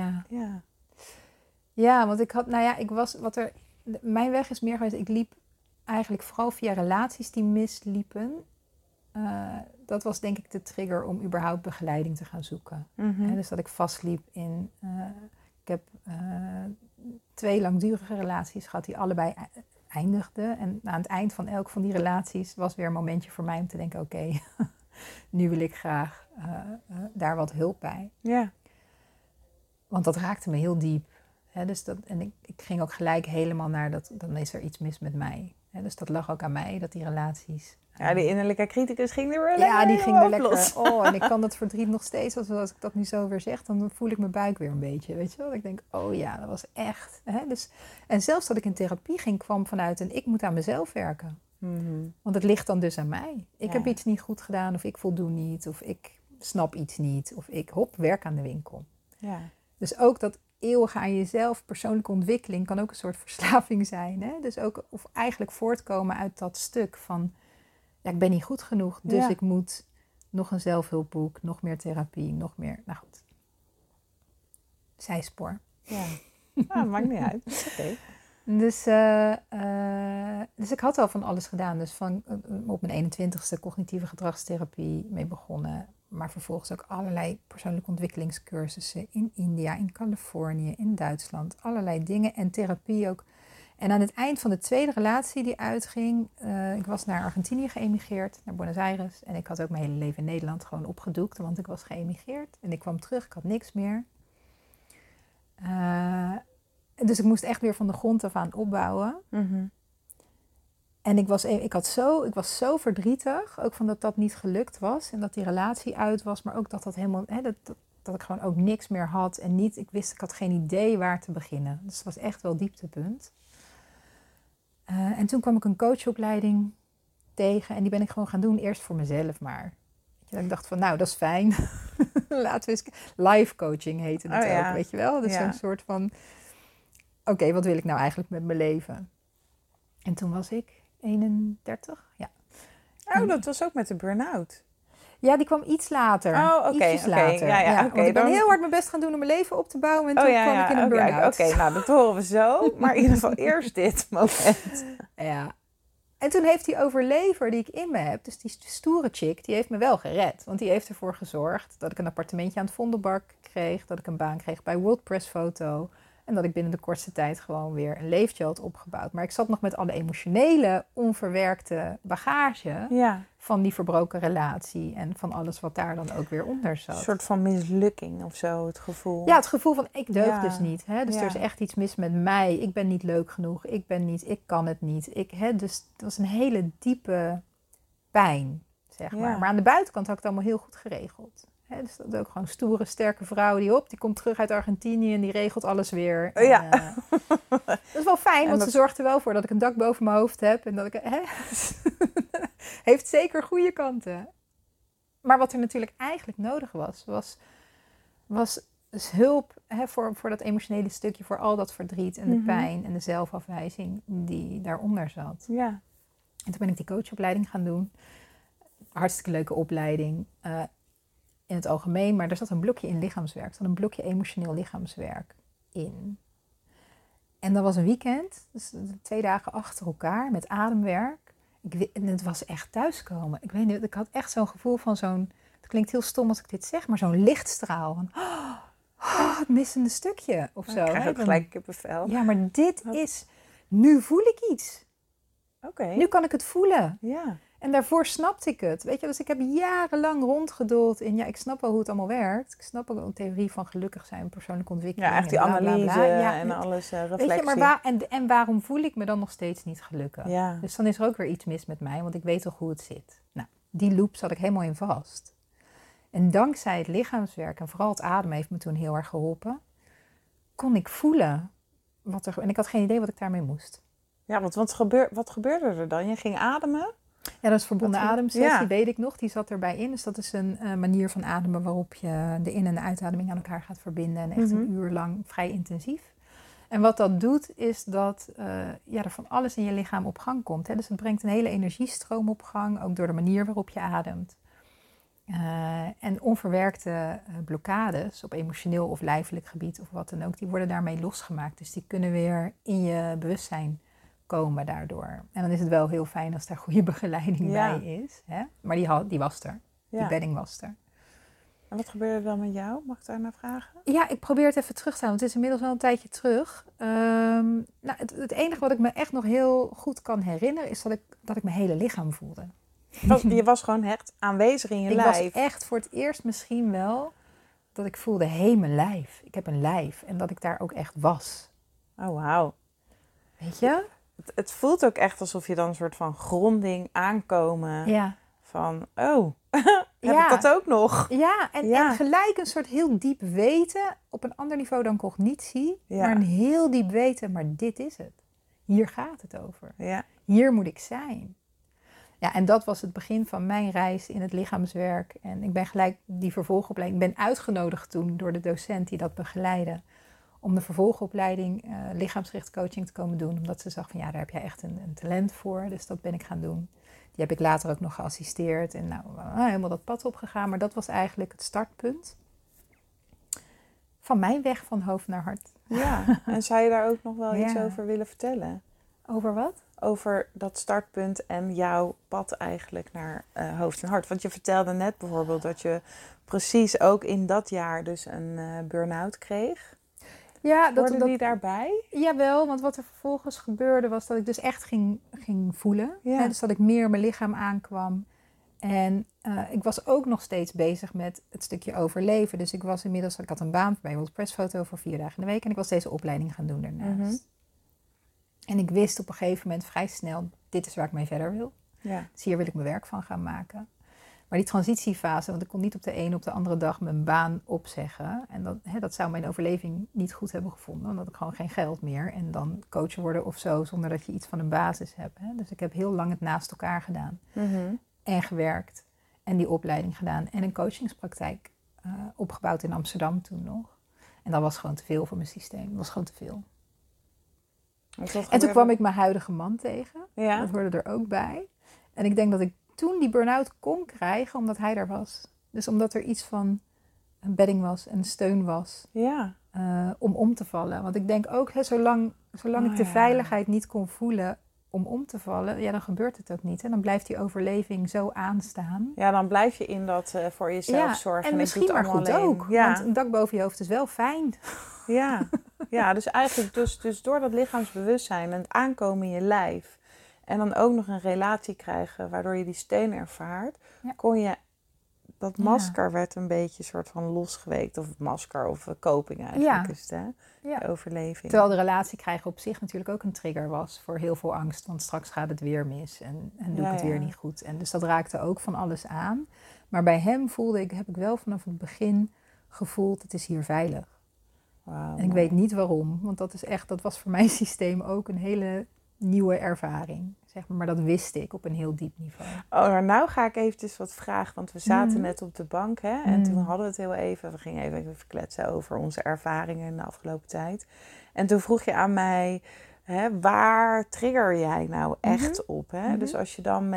Ja, want mijn weg is meer geweest, ik liep eigenlijk vooral via relaties die misliepen. Dat was denk ik de trigger om überhaupt begeleiding te gaan zoeken. Mhm. Dus dat ik vastliep in... ik heb 2 langdurige relaties gehad die allebei eindigden. En aan het eind van elk van die relaties was weer een momentje voor mij om te denken... Oké, nu wil ik graag daar wat hulp bij. Ja. Want dat raakte me heel diep. Dus ik ging ook gelijk helemaal naar dat... Dan is er iets mis met mij. Dus dat lag ook aan mij, dat die relaties... Ja, die innerlijke criticus ging er weer Ja, die ging er lekker. los. Oh, en ik kan dat verdriet nog steeds, als ik dat nu zo weer zeg, dan voel ik mijn buik weer een beetje, weet je wel. Ik denk, oh ja, dat was echt. Dus, en zelfs dat ik in therapie ging, kwam vanuit een ik moet aan mezelf werken. Mm-hmm. Want het ligt dan dus aan mij. Ik Ja. heb iets niet goed gedaan, of ik voldoen niet, of ik snap iets niet, of ik werk aan de winkel. Ja. Dus ook dat eeuwige aan jezelf, persoonlijke ontwikkeling, kan ook een soort verslaving zijn. Dus ook, of eigenlijk voortkomen uit dat stuk van... Ja, ik ben niet goed genoeg, dus ik moet nog een zelfhulpboek, nog meer therapie, nog meer... Nou goed, zijspoor. Ja. Maakt niet uit. Oké. Dus ik had al van alles gedaan. Dus op mijn 21ste cognitieve gedragstherapie mee begonnen. Maar vervolgens ook allerlei persoonlijke ontwikkelingscursussen in India, in Californië, in Duitsland. Allerlei dingen en therapie ook. En aan het eind van de tweede relatie die uitging, ik was naar Argentinië geëmigreerd, naar Buenos Aires. En ik had ook mijn hele leven in Nederland gewoon opgedoekt, want ik was geëmigreerd. En ik kwam terug, ik had niks meer. Dus ik moest echt weer van de grond af aan opbouwen. Mm-hmm. En ik was zo verdrietig, ook van dat niet gelukt was. En dat die relatie uit was, maar ook dat helemaal... dat ik gewoon ook niks meer had. En ik had geen idee waar te beginnen. Dus het was echt wel dieptepunt. En toen kwam ik een coachopleiding tegen. En die ben ik gewoon gaan doen, eerst voor mezelf maar. Ik dacht van, nou, dat is fijn. Laten we eens... Life coaching heette het ook, weet je wel? Dus zo'n soort van... Oké, wat wil ik nou eigenlijk met mijn leven? En toen was ik 31, ja. Oh, dat was ook met de burn-out. Ja, die kwam iets later. Oh, oké. Want ik ben heel hard mijn best gaan doen om mijn leven op te bouwen. En toen kwam ik in een burn-out. Oké, nou, dat horen we zo. Maar in ieder geval eerst dit moment. Ja. En toen heeft die overlever die ik in me heb, dus die stoere chick, die heeft me wel gered. Want die heeft ervoor gezorgd dat ik een appartementje aan het Vondelpark kreeg. Dat ik een baan kreeg bij World Press Photo. En dat ik binnen de kortste tijd gewoon weer een leventje had opgebouwd. Maar ik zat nog met alle emotionele, onverwerkte bagage van die verbroken relatie. En van alles wat daar dan ook weer onder zat. Een soort van mislukking of zo, het gevoel. Ja, het gevoel van ik deug dus niet. Dus er is echt iets mis met mij. Ik ben niet leuk genoeg. Ik kan het niet. Dus het was een hele diepe pijn, zeg maar. Maar aan de buitenkant had ik het allemaal heel goed geregeld. Dus dat is ook gewoon een stoere, sterke vrouw die komt terug uit Argentinië en die regelt alles weer. En, dat is wel fijn, want ze zorgt er wel voor dat ik een dak boven mijn hoofd heb. En dat ik, heeft zeker goede kanten. Maar wat er natuurlijk eigenlijk nodig was dus hulp voor dat emotionele stukje, voor al dat verdriet en de pijn en de zelfafwijzing die daaronder zat. Ja. En toen ben ik die coachopleiding gaan doen. Hartstikke leuke opleiding. In het algemeen, maar er zat een blokje in lichaamswerk. Er zat een blokje emotioneel lichaamswerk in. En dat was een weekend, dus 2 dagen achter elkaar met ademwerk. En het was echt thuiskomen. Ik weet niet, ik had echt zo'n gevoel van het klinkt heel stom als ik dit zeg, maar zo'n lichtstraal. Van, het missende stukje of zo. Ik krijg ook gelijk kippenvel. Ja, maar dit is... Nu voel ik iets. Oké. Nu kan ik het voelen. Ja. En daarvoor snapte ik het. Weet je, dus ik heb jarenlang rondgedoold in... Ja, ik snap wel hoe het allemaal werkt. Ik snap ook een theorie van gelukkig zijn, persoonlijke ontwikkeling. Ja, echt die en bla, bla, analyse bla. Ja, en alles, reflectie. Weet je, maar en waarom voel ik me dan nog steeds niet gelukkig? Ja. Dus dan is er ook weer iets mis met mij, want ik weet toch hoe het zit. Nou, die loop zat ik helemaal in vast. En dankzij het lichaamswerk en vooral het ademen heeft me toen heel erg geholpen. Kon ik voelen En ik had geen idee wat ik daarmee moest. Ja, want wat gebeurde er dan? Je ging ademen? Ja, dat is verbonden ademsessie, Ja. weet ik nog. Die zat erbij in. Dus dat is een manier van ademen waarop je de in- en de uitademing aan elkaar gaat verbinden. En echt een uur lang vrij intensief. En wat dat doet, is dat er van alles in je lichaam op gang komt. Hè? Dus het brengt een hele energiestroom op gang, ook door de manier waarop je ademt. En onverwerkte blokkades op emotioneel of lijfelijk gebied of wat dan ook, die worden daarmee losgemaakt. Dus die kunnen weer in je bewustzijn komen daardoor. En dan is het wel heel fijn als daar goede begeleiding bij is. Hè? Maar die was er. Ja. Die bedding was er. En wat gebeurde er dan met jou? Mag ik daar naar vragen? Ja, ik probeer het even terug te halen, want het is inmiddels wel een tijdje terug. Het enige wat ik me echt nog heel goed kan herinneren, is dat ik mijn hele lichaam voelde. Je was gewoon echt aanwezig in je lijf. Ik was echt voor het eerst misschien wel dat ik voelde, hé, mijn lijf. Ik heb een lijf. En dat ik daar ook echt was. Oh, wauw. Weet je? Het voelt ook echt alsof je dan een soort van gronding aankomen. Ja. Van, heb ik dat ook nog? Ja, en gelijk een soort heel diep weten. Op een ander niveau dan cognitie. Ja. Maar een heel diep weten, maar dit is het. Hier gaat het over. Ja. Hier moet ik zijn. Ja, en dat was het begin van mijn reis in het lichaamswerk. En ik ben gelijk die vervolgopleiding... Ik ben uitgenodigd toen door de docent die dat begeleidde... om de vervolgopleiding lichaamsgericht coaching te komen doen. Omdat ze zag van, ja, daar heb jij echt een talent voor. Dus dat ben ik gaan doen. Die heb ik later ook nog geassisteerd. En helemaal dat pad opgegaan. Maar dat was eigenlijk het startpunt van mijn weg van hoofd naar hart. Ja, en zou je daar ook nog wel iets over willen vertellen? Over wat? Over dat startpunt en jouw pad eigenlijk naar hoofd en hart. Want je vertelde net bijvoorbeeld dat je precies ook in dat jaar dus een burn-out kreeg. Ja, Hoorde die daarbij? Jawel, want wat er vervolgens gebeurde was dat ik dus echt ging voelen. Ja. Hè, dus dat ik meer mijn lichaam aankwam. En ik was ook nog steeds bezig met het stukje overleven. Dus ik had een baan bij World Press Photo voor 4 dagen in de week. En ik was deze opleiding gaan doen daarnaast. Mm-hmm. En ik wist op een gegeven moment vrij snel, dit is waar ik mee verder wil. Ja. Dus hier wil ik mijn werk van gaan maken. Maar die transitiefase, want ik kon niet op de ene op de andere dag mijn baan opzeggen. En dat zou mijn overleving niet goed hebben gevonden. Want ik gewoon geen geld meer. En dan coach worden of zo, zonder dat je iets van een basis hebt. Hè. Dus ik heb heel lang het naast elkaar gedaan. Mm-hmm. En gewerkt. En die opleiding gedaan. En een coachingspraktijk opgebouwd in Amsterdam toen nog. En dat was gewoon te veel voor mijn systeem. Dat was gewoon te veel. En toen kwam ik mijn huidige man tegen. Ja. Dat hoorde er ook bij. En ik denk dat ik toen die burn-out kon krijgen omdat hij er was. Dus omdat er iets van een bedding was en steun was. Ja. Om te vallen. Want ik denk ook, zolang ik de veiligheid niet kon voelen om te vallen, ja, dan gebeurt het ook niet. En dan blijft die overleving zo aanstaan. Ja, dan blijf je in dat voor jezelf zorgen. En misschien maar goed alleen. Ook. Ja. Want een dak boven je hoofd is wel fijn. Ja, dus eigenlijk dus door dat lichaamsbewustzijn en het aankomen in je lijf... en dan ook nog een relatie krijgen waardoor je die steun ervaart... kon je... Dat masker werd een beetje soort van losgeweekt. Of het masker of coping eigenlijk is het, hè? De overleving. Terwijl de relatie krijgen op zich natuurlijk ook een trigger was voor heel veel angst. Want straks gaat het weer mis en doe ik het weer niet goed. En dus dat raakte ook van alles aan. Maar bij hem heb ik wel vanaf het begin gevoeld, het is hier veilig. Wow, en ik weet niet waarom. Want dat was voor mijn systeem ook een hele nieuwe ervaring. Zeg maar dat wist ik op een heel diep niveau. Oh, nou ga ik eventjes wat vragen. Want we zaten net op de bank, hè. En toen hadden we het heel even. We gingen even kletsen over onze ervaringen in de afgelopen tijd. En toen vroeg je aan mij, hè, waar trigger jij nou echt op? Hè? Dus als je dan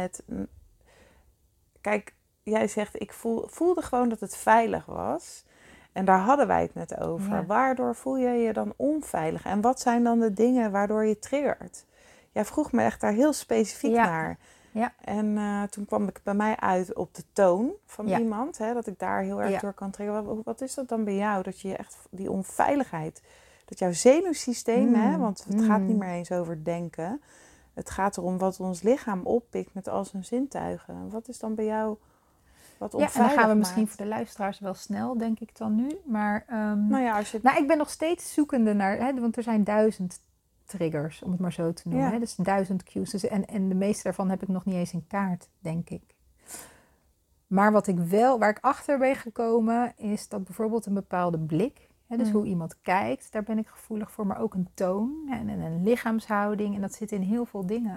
Kijk, jij zegt, ik voelde gewoon dat het veilig was. En daar hadden wij het net over. Ja. Waardoor voel je je dan onveilig? En wat zijn dan de dingen waardoor je triggert? Jij vroeg me echt daar heel specifiek naar. Ja. En toen kwam ik bij mij uit op de toon van iemand. Hè, dat ik daar heel erg door kan triggeren. Wat is dat dan bij jou? Dat je echt die onveiligheid... Dat jouw zenuwsysteem, hè, want het gaat niet meer eens over denken. Het gaat erom wat ons lichaam oppikt met al zijn zintuigen. Wat is dan bij jou wat onveilig en dan gaan we maakt? Misschien voor de luisteraars wel snel, denk ik dan nu. Maar ik ben nog steeds zoekende naar... Hè, want er zijn 1000 triggers, om het maar zo te noemen. Hè? Dus 1000 cues. Dus, en de meeste daarvan heb ik nog niet eens in kaart, denk ik. Maar waar ik achter ben gekomen, is dat bijvoorbeeld een bepaalde blik... Dus hoe iemand kijkt, daar ben ik gevoelig voor. Maar ook een toon en een lichaamshouding. En dat zit in heel veel dingen.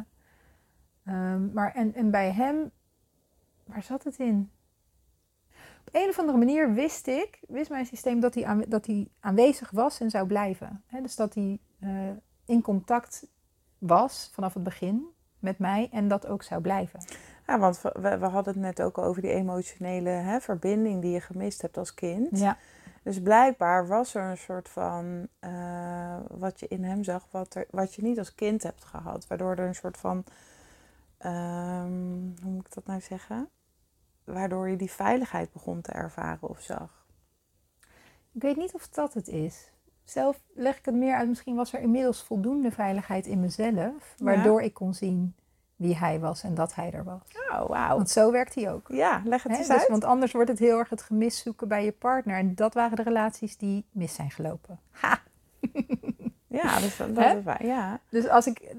En bij hem, waar zat het in? Op een of andere manier wist mijn systeem dat hij aanwezig was en zou blijven. Dus dat hij in contact was vanaf het begin met mij en dat ook zou blijven. Ja, want we hadden het net ook over die emotionele verbinding die je gemist hebt als kind. Ja. Dus blijkbaar was er een soort van, wat je in hem zag, wat je niet als kind hebt gehad. Waardoor er een soort van, hoe moet ik dat nou zeggen? Waardoor je die veiligheid begon te ervaren of zag. Ik weet niet of dat het is. Zelf leg ik het meer uit, misschien was er inmiddels voldoende veiligheid in mezelf. Waardoor ik kon zien wie hij was en dat hij er was. Oh, wauw. Want zo werkt hij ook. Ja, leg het eens uit. Want anders wordt het heel erg het gemis zoeken bij je partner. En dat waren de relaties die mis zijn gelopen. Ha! Ja, dus dat is waar. Ja. Dus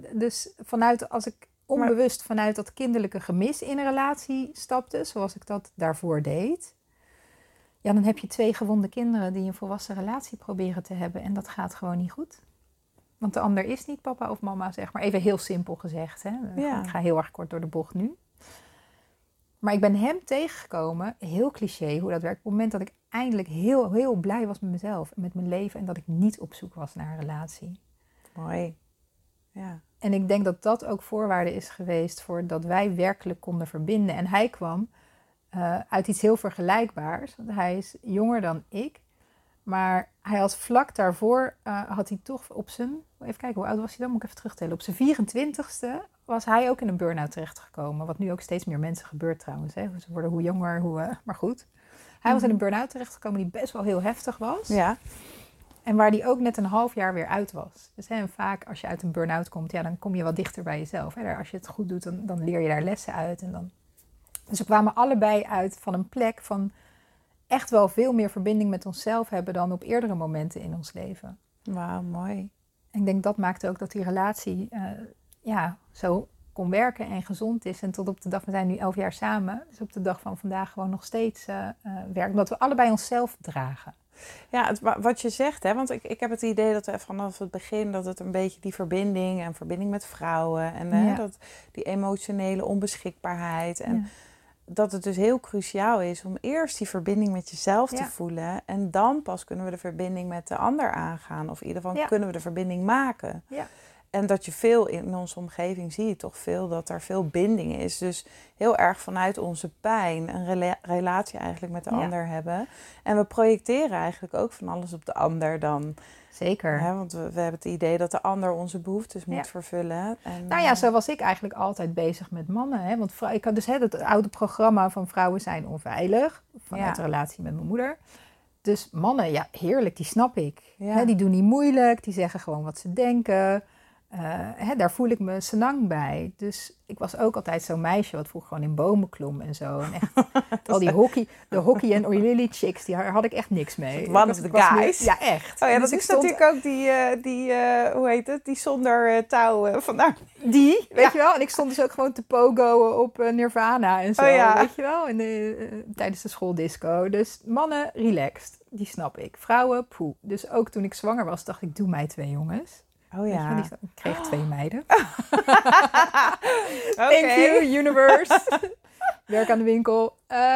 als ik onbewust vanuit dat kinderlijke gemis in een relatie stapte, zoals ik dat daarvoor deed, ja, dan heb je 2 gewonde kinderen die een volwassen relatie proberen te hebben. En dat gaat gewoon niet goed. Want de ander is niet papa of mama, zeg maar. Even heel simpel gezegd. Hè? Ja. Ik ga heel erg kort door de bocht nu. Maar ik ben hem tegengekomen, heel cliché hoe dat werkt, op het moment dat ik eindelijk heel, heel blij was met mezelf en met mijn leven en dat ik niet op zoek was naar een relatie. Mooi. Ja. En ik denk dat dat ook voorwaarde is geweest voor dat wij werkelijk konden verbinden. En hij kwam uit iets heel vergelijkbaars. Want hij is jonger dan ik. Maar hij had vlak daarvoor, had hij toch op zijn, even kijken, hoe oud was hij dan? Moet ik even terugtellen. Op zijn 24ste was hij ook in een burn-out terechtgekomen. Wat nu ook steeds meer mensen gebeurt trouwens. Hè. Ze worden hoe jonger, maar goed. Hij was in een burn-out terechtgekomen die best wel heel heftig was. Ja. En waar die ook net een half jaar weer uit was. Dus en vaak als je uit een burn-out komt, ja, dan kom je wat dichter bij jezelf. Hè. Als je het goed doet, dan leer je daar lessen uit. Dus we kwamen allebei uit van een plek van echt wel veel meer verbinding met onszelf hebben dan op eerdere momenten in ons leven. Wauw, mooi. En ik denk dat maakte ook dat die relatie zo kon werken en gezond is. En tot op de dag, we zijn nu 11 jaar samen, dus op de dag van vandaag gewoon nog steeds werken. Omdat we allebei onszelf dragen. Ja, wat je zegt, hè, want ik heb het idee dat we vanaf het begin dat het een beetje die verbinding en verbinding met vrouwen en dat die emotionele onbeschikbaarheid en dat het dus heel cruciaal is om eerst die verbinding met jezelf te voelen en dan pas kunnen we de verbinding met de ander aangaan of in ieder geval kunnen we de verbinding maken. Ja. En dat je veel in onze omgeving ziet, toch veel dat er veel binding is. Dus heel erg vanuit onze pijn een relatie eigenlijk met de ander hebben. En we projecteren eigenlijk ook van alles op de ander dan. Zeker. Want we hebben het idee dat de ander onze behoeftes moet vervullen. En, nou ja, zo was ik eigenlijk altijd bezig met mannen. Hè? Want ik had dus het oude programma van vrouwen zijn onveilig. Vanuit de relatie met mijn moeder. Dus mannen, ja heerlijk, die snap ik. Ja. Hè, die doen niet moeilijk, die zeggen gewoon wat ze denken. Daar voel ik me senang bij. Dus ik was ook altijd zo'n meisje wat vroeger gewoon in bomen klom en zo. En echt, al die hockey en oilily chicks, daar had ik echt niks mee. One of the guys. Ja, echt. Oh ja, dus dat is natuurlijk ook die hoe heet het? Die zonder touw vandaar. Die, weet je wel. En ik stond dus ook gewoon te pogoen op Nirvana en zo, weet je wel. Tijdens de schooldisco. Dus mannen, relaxed. Die snap ik. Vrouwen, poeh. Dus ook toen ik zwanger was, dacht ik, doe mij 2 jongens. Oh ja. Ik kreeg 2 meiden. Thank you, universe. Werk aan de winkel.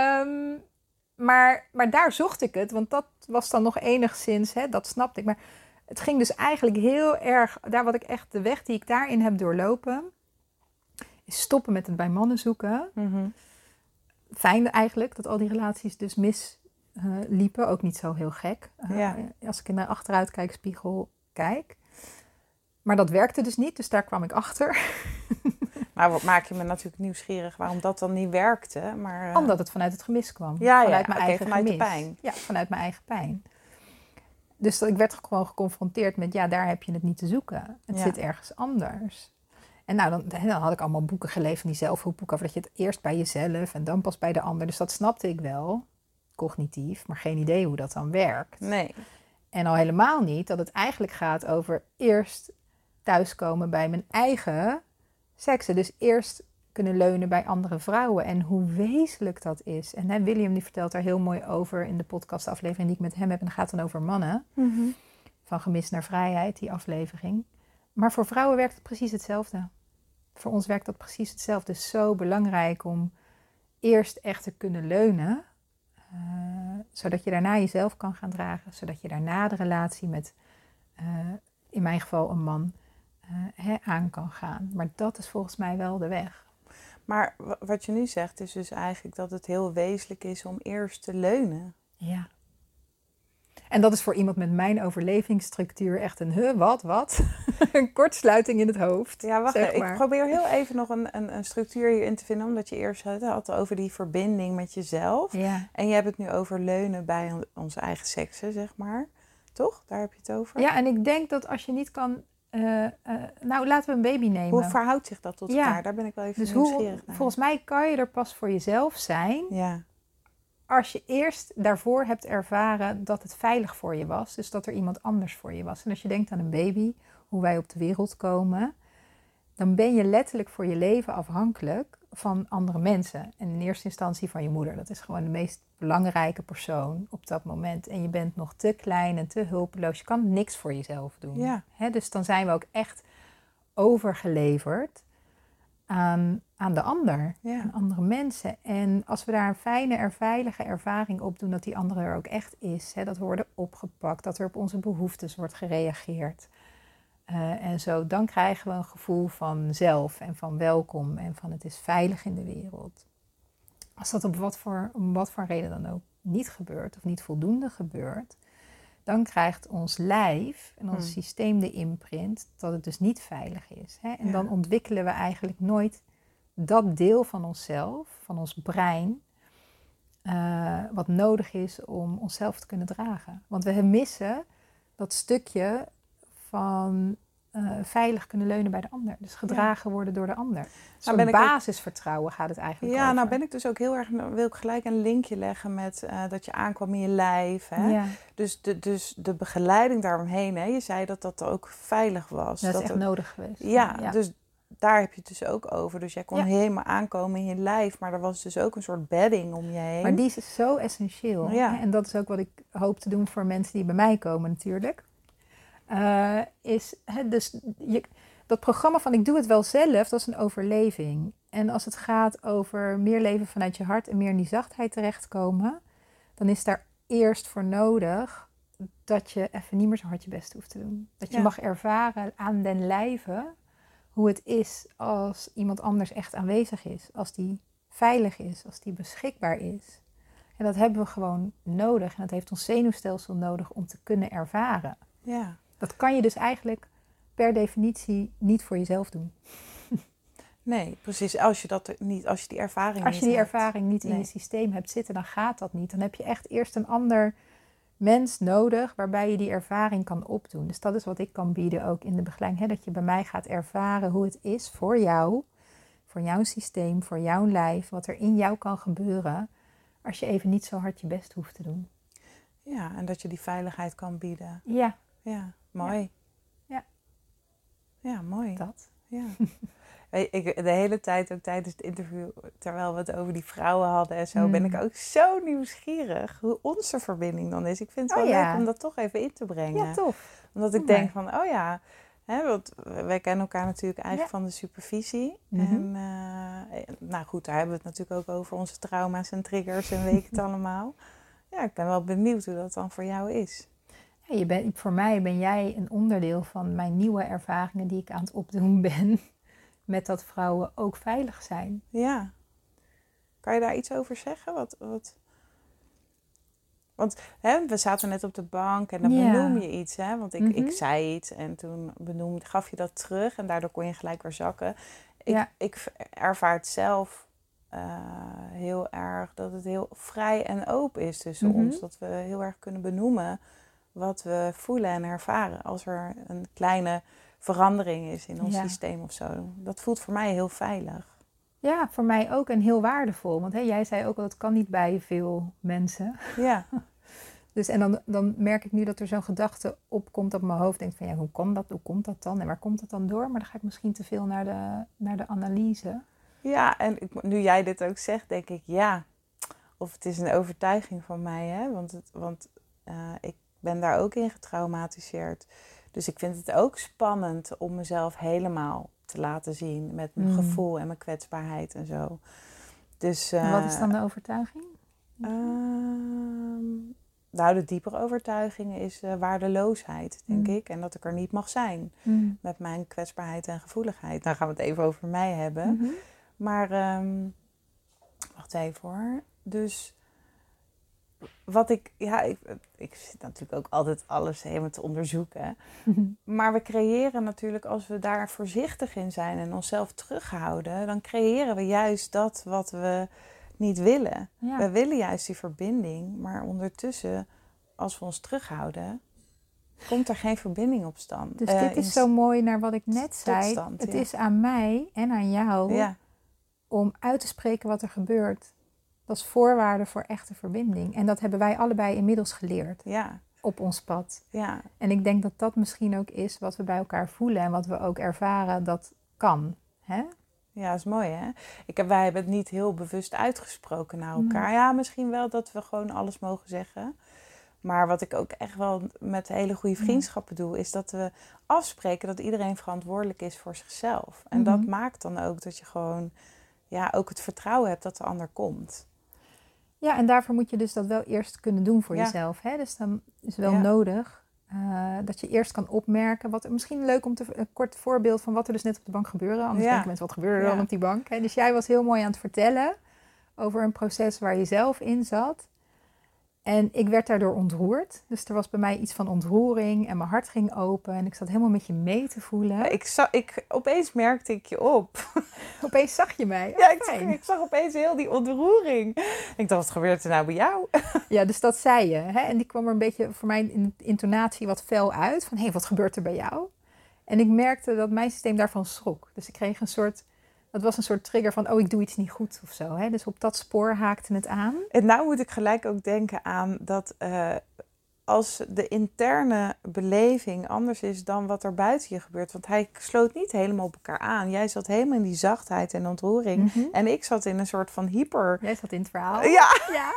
Maar daar zocht ik het, want dat was dan nog enigszins, dat snapte ik. Maar het ging dus eigenlijk heel erg, de weg die ik daarin heb doorlopen, is stoppen met het bij mannen zoeken. Mm-hmm. Fijn eigenlijk dat al die relaties dus misliepen. Ook niet zo heel gek. Als ik in de achteruitkijkspiegel kijk. Maar dat werkte dus niet, dus daar kwam ik achter. Maar wat maak je me natuurlijk nieuwsgierig waarom dat dan niet werkte. Maar, Omdat het vanuit het gemis kwam. Vanuit mijn eigen gemis. De pijn. Ja, vanuit mijn eigen pijn. Dus ik werd gewoon geconfronteerd met, daar heb je het niet te zoeken. Het zit ergens anders. En dan had ik allemaal boeken gelezen, die zelfhulpboeken, dat je het eerst bij jezelf en dan pas bij de ander. Dus dat snapte ik wel, cognitief, maar geen idee hoe dat dan werkt. Nee. En al helemaal niet dat het eigenlijk gaat over eerst thuiskomen bij mijn eigen seksen. Dus eerst kunnen leunen bij andere vrouwen en hoe wezenlijk dat is. En William die vertelt daar heel mooi over in de podcastaflevering die ik met hem heb. En dat gaat dan over mannen. Mm-hmm. Van gemist naar vrijheid, die aflevering. Maar voor vrouwen werkt het precies hetzelfde. Voor ons werkt dat precies hetzelfde. Het is zo belangrijk om eerst echt te kunnen leunen. Zodat je daarna jezelf kan gaan dragen. Zodat je daarna de relatie met, in mijn geval een man, aan kan gaan. Maar dat is volgens mij wel de weg. Maar wat je nu zegt is dus eigenlijk dat het heel wezenlijk is om eerst te leunen. Ja. En dat is voor iemand met mijn overlevingsstructuur echt een wat? Een kortsluiting in het hoofd. Ja, wacht zeg even. maar. Ik probeer heel even nog een structuur hierin te vinden. Omdat je eerst had over die verbinding met jezelf. Ja. En je hebt het nu over leunen bij onze eigen seksen, zeg maar. Toch? Daar heb je het over? Ja, en ik denk dat als je niet kan... nou, laten we een baby nemen. Hoe verhoudt zich dat tot elkaar? Daar ben ik wel even dus nieuwsgierig naar. Volgens mij kan je er pas voor jezelf zijn... Ja. als je eerst daarvoor hebt ervaren dat het veilig voor je was. Dus dat er iemand anders voor je was. En als je denkt aan een baby, hoe wij op de wereld komen... dan ben je letterlijk voor je leven afhankelijk van andere mensen. En in eerste instantie van je moeder. Dat is gewoon de meest belangrijke persoon op dat moment. En je bent nog te klein en te hulpeloos. Je kan niks voor jezelf doen. Ja. Dus dan zijn we ook echt overgeleverd aan de ander. Ja. Aan andere mensen. En als we daar een fijne, veilige ervaring op doen... dat die andere er ook echt is. Dat we worden opgepakt. Dat er op onze behoeftes wordt gereageerd. En zo, dan krijgen we een gevoel van zelf en van welkom en van het is veilig in de wereld. Als dat om wat voor reden dan ook niet gebeurt of niet voldoende gebeurt, dan krijgt ons lijf en ons systeem de imprint dat het dus niet veilig is. En dan ontwikkelen we eigenlijk nooit dat deel van onszelf, van ons brein, wat nodig is om onszelf te kunnen dragen. Want we missen dat stukje van veilig kunnen leunen bij de ander. Dus gedragen worden door de ander. Zo'n basisvertrouwen gaat het eigenlijk over. Ja, nou ben ik dus ook heel erg... wil ik gelijk een linkje leggen met dat je aankwam in je lijf. Hè? Ja. Dus de begeleiding daaromheen. Hè? Je zei dat dat ook veilig was. Dat is echt nodig geweest. Ja, dus daar heb je het dus ook over. Dus jij kon helemaal aankomen in je lijf. Maar er was dus ook een soort bedding om je heen. Maar die is zo essentieel. Ja. En dat is ook wat ik hoop te doen voor mensen die bij mij komen natuurlijk. Dat programma van ik doe het wel zelf, dat is een overleving. En als het gaat over meer leven vanuit je hart en meer in die zachtheid terechtkomen, dan is daar eerst voor nodig dat je even niet meer zo hard je best hoeft te doen. Dat je mag ervaren aan den lijve hoe het is als iemand anders echt aanwezig is. Als die veilig is, als die beschikbaar is. En dat hebben we gewoon nodig. En dat heeft ons zenuwstelsel nodig om te kunnen ervaren. Ja. Dat kan je dus eigenlijk per definitie niet voor jezelf doen. Nee, precies. Als je die ervaring niet in je systeem hebt zitten, dan gaat dat niet. Dan heb je echt eerst een ander mens nodig waarbij je die ervaring kan opdoen. Dus dat is wat ik kan bieden ook in de begeleiding. Dat je bij mij gaat ervaren hoe het is voor jou, voor jouw systeem, voor jouw lijf, wat er in jou kan gebeuren als je even niet zo hard je best hoeft te doen. Ja, en dat je die veiligheid kan bieden. Ja. Ja, mooi. Ja. Ja, mooi. Dat. Ja. De hele tijd, ook tijdens het interview, terwijl we het over die vrouwen hadden en zo, ben ik ook zo nieuwsgierig hoe onze verbinding dan is. Ik vind het wel leuk om dat toch even in te brengen. Ja, tof. Omdat ik denk van, want wij kennen elkaar natuurlijk eigenlijk van de supervisie. En nou goed, daar hebben we het natuurlijk ook over onze trauma's en triggers en weet ik het allemaal. Ja, ik ben wel benieuwd hoe dat dan voor jou is. Ja, voor mij ben jij een onderdeel van mijn nieuwe ervaringen die ik aan het opdoen ben. Met dat vrouwen ook veilig zijn. Ja. Kan je daar iets over zeggen? Want we zaten net op de bank en dan benoem je iets. Hè? Want ik zei iets en toen gaf je dat terug. En daardoor kon je gelijk weer zakken. Ik ervaar het zelf heel erg dat het heel vrij en open is tussen ons. Dat we heel erg kunnen benoemen wat we voelen en ervaren. Als er een kleine verandering is in ons systeem of zo. Dat voelt voor mij heel veilig. Ja, voor mij ook en heel waardevol. Want jij zei ook al, het kan niet bij veel mensen. Ja. Dus en dan merk ik nu dat er zo'n gedachte opkomt op mijn hoofd. Denk van, hoe komt dat dan? En waar komt dat dan door? Maar dan ga ik misschien te veel naar de analyse. Ja, en nu jij dit ook zegt, denk ik ja. Of het is een overtuiging van mij, hè? Want ik ben daar ook in getraumatiseerd. Dus ik vind het ook spannend om mezelf helemaal te laten zien met mijn gevoel en mijn kwetsbaarheid en zo. Dus, En wat is dan de overtuiging? Nou, de diepere overtuiging is waardeloosheid, denk ik. En dat ik er niet mag zijn met mijn kwetsbaarheid en gevoeligheid. Nou gaan we het even over mij hebben. Mm-hmm. Maar, wacht even hoor. Dus wat ik zit natuurlijk ook altijd alles helemaal te onderzoeken. Maar we creëren natuurlijk, als we daar voorzichtig in zijn en onszelf terughouden, dan creëren we juist dat wat we niet willen. Ja. We willen juist die verbinding, maar ondertussen, als we ons terughouden, komt er geen verbinding op stand. Dus dit is zo mooi naar wat ik net zei. Stand, het ja. is aan mij en aan jou Ja, om uit te spreken wat er gebeurt. Dat is voorwaarde voor echte verbinding. En dat hebben wij allebei inmiddels geleerd ja, op ons pad. ja. En ik denk dat dat misschien ook is wat we bij elkaar voelen en wat we ook ervaren dat kan. Hè? Ja, dat is mooi hè. Wij hebben het niet heel bewust uitgesproken naar elkaar. Ja, misschien wel dat we gewoon alles mogen zeggen. Maar wat ik ook echt wel met hele goede vriendschappen doe, is dat we afspreken dat iedereen verantwoordelijk is voor zichzelf. En dat maakt dan ook dat je gewoon ook het vertrouwen hebt dat de ander komt. Ja, en daarvoor moet je dus dat wel eerst kunnen doen voor jezelf. Hè? Dus dan is wel nodig dat je eerst kan opmerken. Misschien leuk om een kort voorbeeld van wat er dus net op de bank gebeurde. Anders denken mensen, wat gebeurde er dan op die bank? Hè? Dus jij was heel mooi aan het vertellen over een proces waar je zelf in zat. En ik werd daardoor ontroerd. Dus er was bij mij iets van ontroering en mijn hart ging open. En ik zat helemaal met je mee te voelen. Opeens merkte ik je op. Opeens zag je mij. Ja, ik zag opeens heel die ontroering. Ik dacht, wat gebeurt er nou bij jou? Ja, dus dat zei je. Hè? En die kwam er een beetje voor mijn intonatie wat fel uit. Van, hé, wat gebeurt er bij jou? En ik merkte dat mijn systeem daarvan schrok. Dus ik kreeg dat was een soort trigger van, ik doe iets niet goed of zo. Hè? Dus op dat spoor haakte het aan. En nou moet ik gelijk ook denken aan dat als de interne beleving anders is dan wat er buiten je gebeurt. Want hij sloot niet helemaal op elkaar aan. Jij zat helemaal in die zachtheid en ontroering. En ik zat in een soort van hyper. Jij zat in het verhaal. Ja.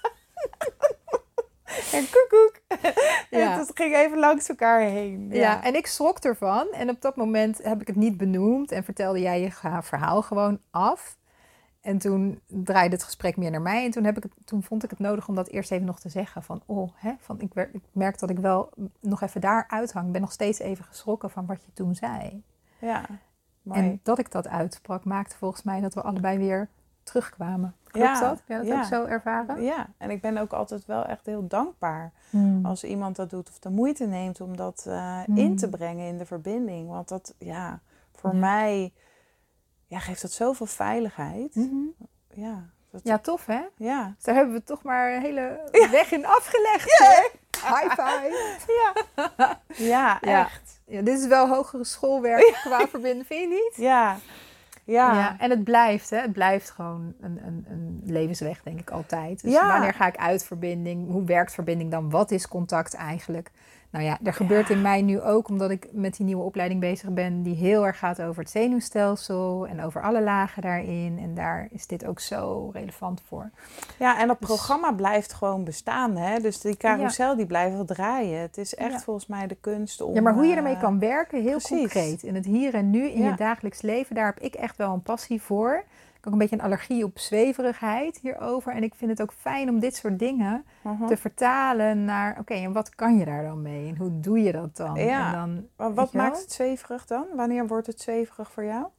En koekoek. Ja. En het ging even langs elkaar heen. Ja, en ik schrok ervan. En op dat moment heb ik het niet benoemd. En vertelde jij je verhaal gewoon af. En toen draaide het gesprek meer naar mij. En toen vond ik het nodig om dat eerst even nog te zeggen. Ik merk dat ik wel nog even daar uithang. Ik ben nog steeds even geschrokken van wat je toen zei. Ja, mooi. En dat ik dat uitsprak maakte volgens mij dat we allebei weer terugkwamen. Klopt dat? Heb jij dat ook zo ervaren? Ja, en ik ben ook altijd wel echt heel dankbaar als iemand dat doet of de moeite neemt om dat in te brengen in de verbinding. Want dat, voor mij geeft dat zoveel veiligheid. Ja, tof hè? Ja. Dus daar hebben we toch maar een hele weg in afgelegd. High five. Ja, echt. Ja, dit is wel hogere schoolwerk qua verbinden, vind je niet? Ja, en het blijft, hè? Het blijft gewoon een levensweg, denk ik altijd. Dus wanneer ga ik uit verbinding? Hoe werkt verbinding dan? Wat is contact eigenlijk? Nou ja, er gebeurt in mij nu ook, omdat ik met die nieuwe opleiding bezig ben, die heel erg gaat over het zenuwstelsel en over alle lagen daarin. En daar is dit ook zo relevant voor. Ja, en dat programma blijft gewoon bestaan, hè? Dus die carousel die blijft wel draaien. Het is echt volgens mij de kunst om... Ja, maar hoe je ermee kan werken, heel precies. concreet. In het hier en nu, in je dagelijks leven, daar heb ik echt wel een passie voor. Ik heb ook een beetje een allergie op zweverigheid hierover. En ik vind het ook fijn om dit soort dingen te vertalen naar... Oké, en wat kan je daar dan mee? En hoe doe je dat dan? Ja, en dan, maar wat maakt het zweverig dan? Wanneer wordt het zweverig voor jou?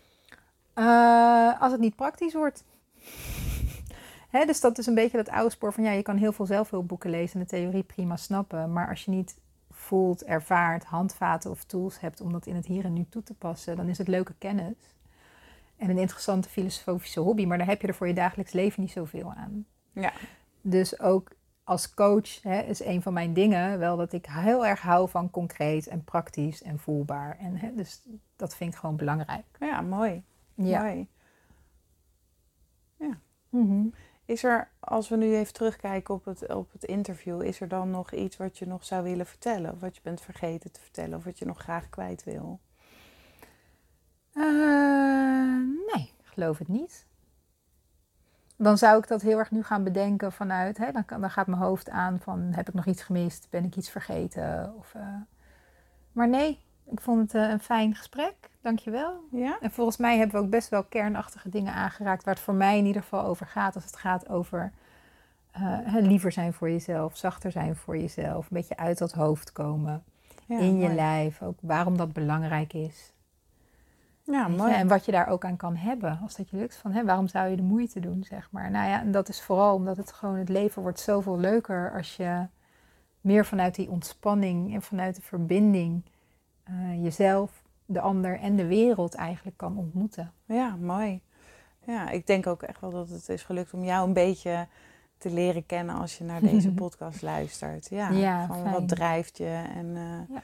Als het niet praktisch wordt. Hè, dus dat is een beetje dat oude spoor van... je kan heel veel zelfhulpboeken lezen en de theorie prima snappen. Maar als je niet voelt, ervaart, handvaten of tools hebt... om dat in het hier en nu toe te passen... dan is het leuke kennis... En een interessante filosofische hobby, maar daar heb je er voor je dagelijks leven niet zoveel aan. Ja. Dus ook als coach is een van mijn dingen wel dat ik heel erg hou van concreet en praktisch en voelbaar. En, dus dat vind ik gewoon belangrijk. Ja, mooi. Ja. Mooi. Ja. Mm-hmm. Is er, als we nu even terugkijken op het interview, is er dan nog iets wat je nog zou willen vertellen? Of wat je bent vergeten te vertellen of wat je nog graag kwijt wil? Nee, geloof het niet. Dan zou ik dat heel erg nu gaan bedenken vanuit, dan gaat mijn hoofd aan van, heb ik nog iets gemist? Ben ik iets vergeten? Maar nee, ik vond het een fijn gesprek. Dankjewel. Ja? En volgens mij hebben we ook best wel kernachtige dingen aangeraakt, waar het voor mij in ieder geval over gaat. Als het gaat over liever zijn voor jezelf, zachter zijn voor jezelf, een beetje uit dat hoofd komen. Ja, in je mooi. lijf, ook waarom dat belangrijk is. Ja, mooi. En wat je daar ook aan kan hebben, als dat je lukt. Van, waarom zou je de moeite doen, zeg maar. Nou ja, en dat is vooral omdat het leven wordt zoveel leuker als je meer vanuit die ontspanning en vanuit de verbinding jezelf, de ander en de wereld eigenlijk kan ontmoeten. Ja, mooi. Ja, ik denk ook echt wel dat het is gelukt om jou een beetje te leren kennen als je naar deze podcast luistert. Ja, van fijn. wat drijft je en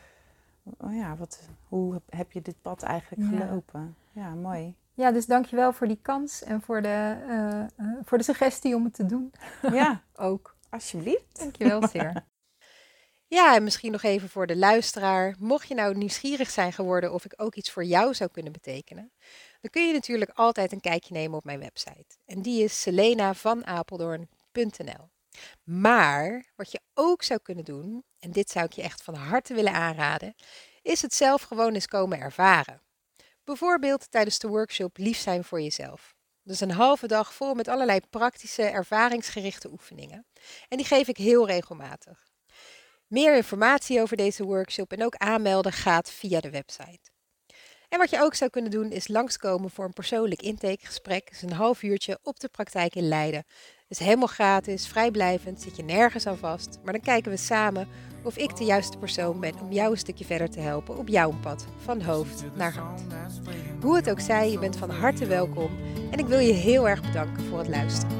hoe heb je dit pad eigenlijk gelopen? Ja, mooi. Ja, dus dankjewel voor die kans en voor de suggestie om het te doen. Ja, ook. Alsjeblieft. Dankjewel zeer. Ja, en misschien nog even voor de luisteraar. Mocht je nou nieuwsgierig zijn geworden of ik ook iets voor jou zou kunnen betekenen, dan kun je natuurlijk altijd een kijkje nemen op mijn website. En die is selenavanapeldoorn.nl. Maar wat je ook zou kunnen doen, en dit zou ik je echt van harte willen aanraden, is het zelf gewoon eens komen ervaren. Bijvoorbeeld tijdens de workshop Lief zijn voor jezelf. Dus een halve dag vol met allerlei praktische, ervaringsgerichte oefeningen. En die geef ik heel regelmatig. Meer informatie over deze workshop en ook aanmelden gaat via de website. En wat je ook zou kunnen doen is langskomen voor een persoonlijk intakegesprek. Dus een half uurtje op de praktijk in Leiden. Dus helemaal gratis, vrijblijvend, zit je nergens aan vast. Maar dan kijken we samen of ik de juiste persoon ben om jou een stukje verder te helpen op jouw pad, van hoofd naar hart. Hoe het ook zij, je bent van harte welkom en ik wil je heel erg bedanken voor het luisteren.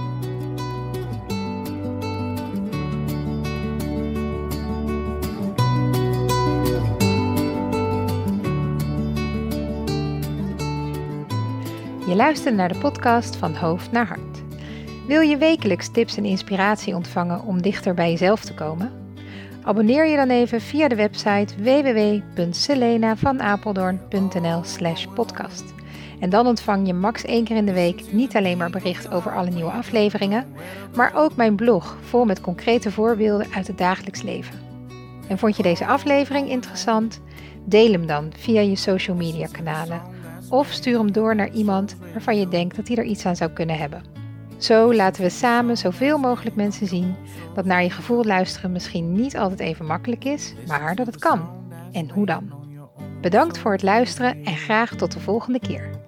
Je luistert naar de podcast Van Hoofd naar Hart. Wil je wekelijks tips en inspiratie ontvangen om dichter bij jezelf te komen? Abonneer je dan even via de website www.selenavanapeldoorn.nl/podcast. En dan ontvang je max 1 keer in de week niet alleen maar bericht over alle nieuwe afleveringen, maar ook mijn blog vol met concrete voorbeelden uit het dagelijks leven. En vond je deze aflevering interessant? Deel hem dan via je social media kanalen. Of stuur hem door naar iemand waarvan je denkt dat hij er iets aan zou kunnen hebben. Zo laten we samen zoveel mogelijk mensen zien dat naar je gevoel luisteren misschien niet altijd even makkelijk is, maar dat het kan. En hoe dan? Bedankt voor het luisteren en graag tot de volgende keer.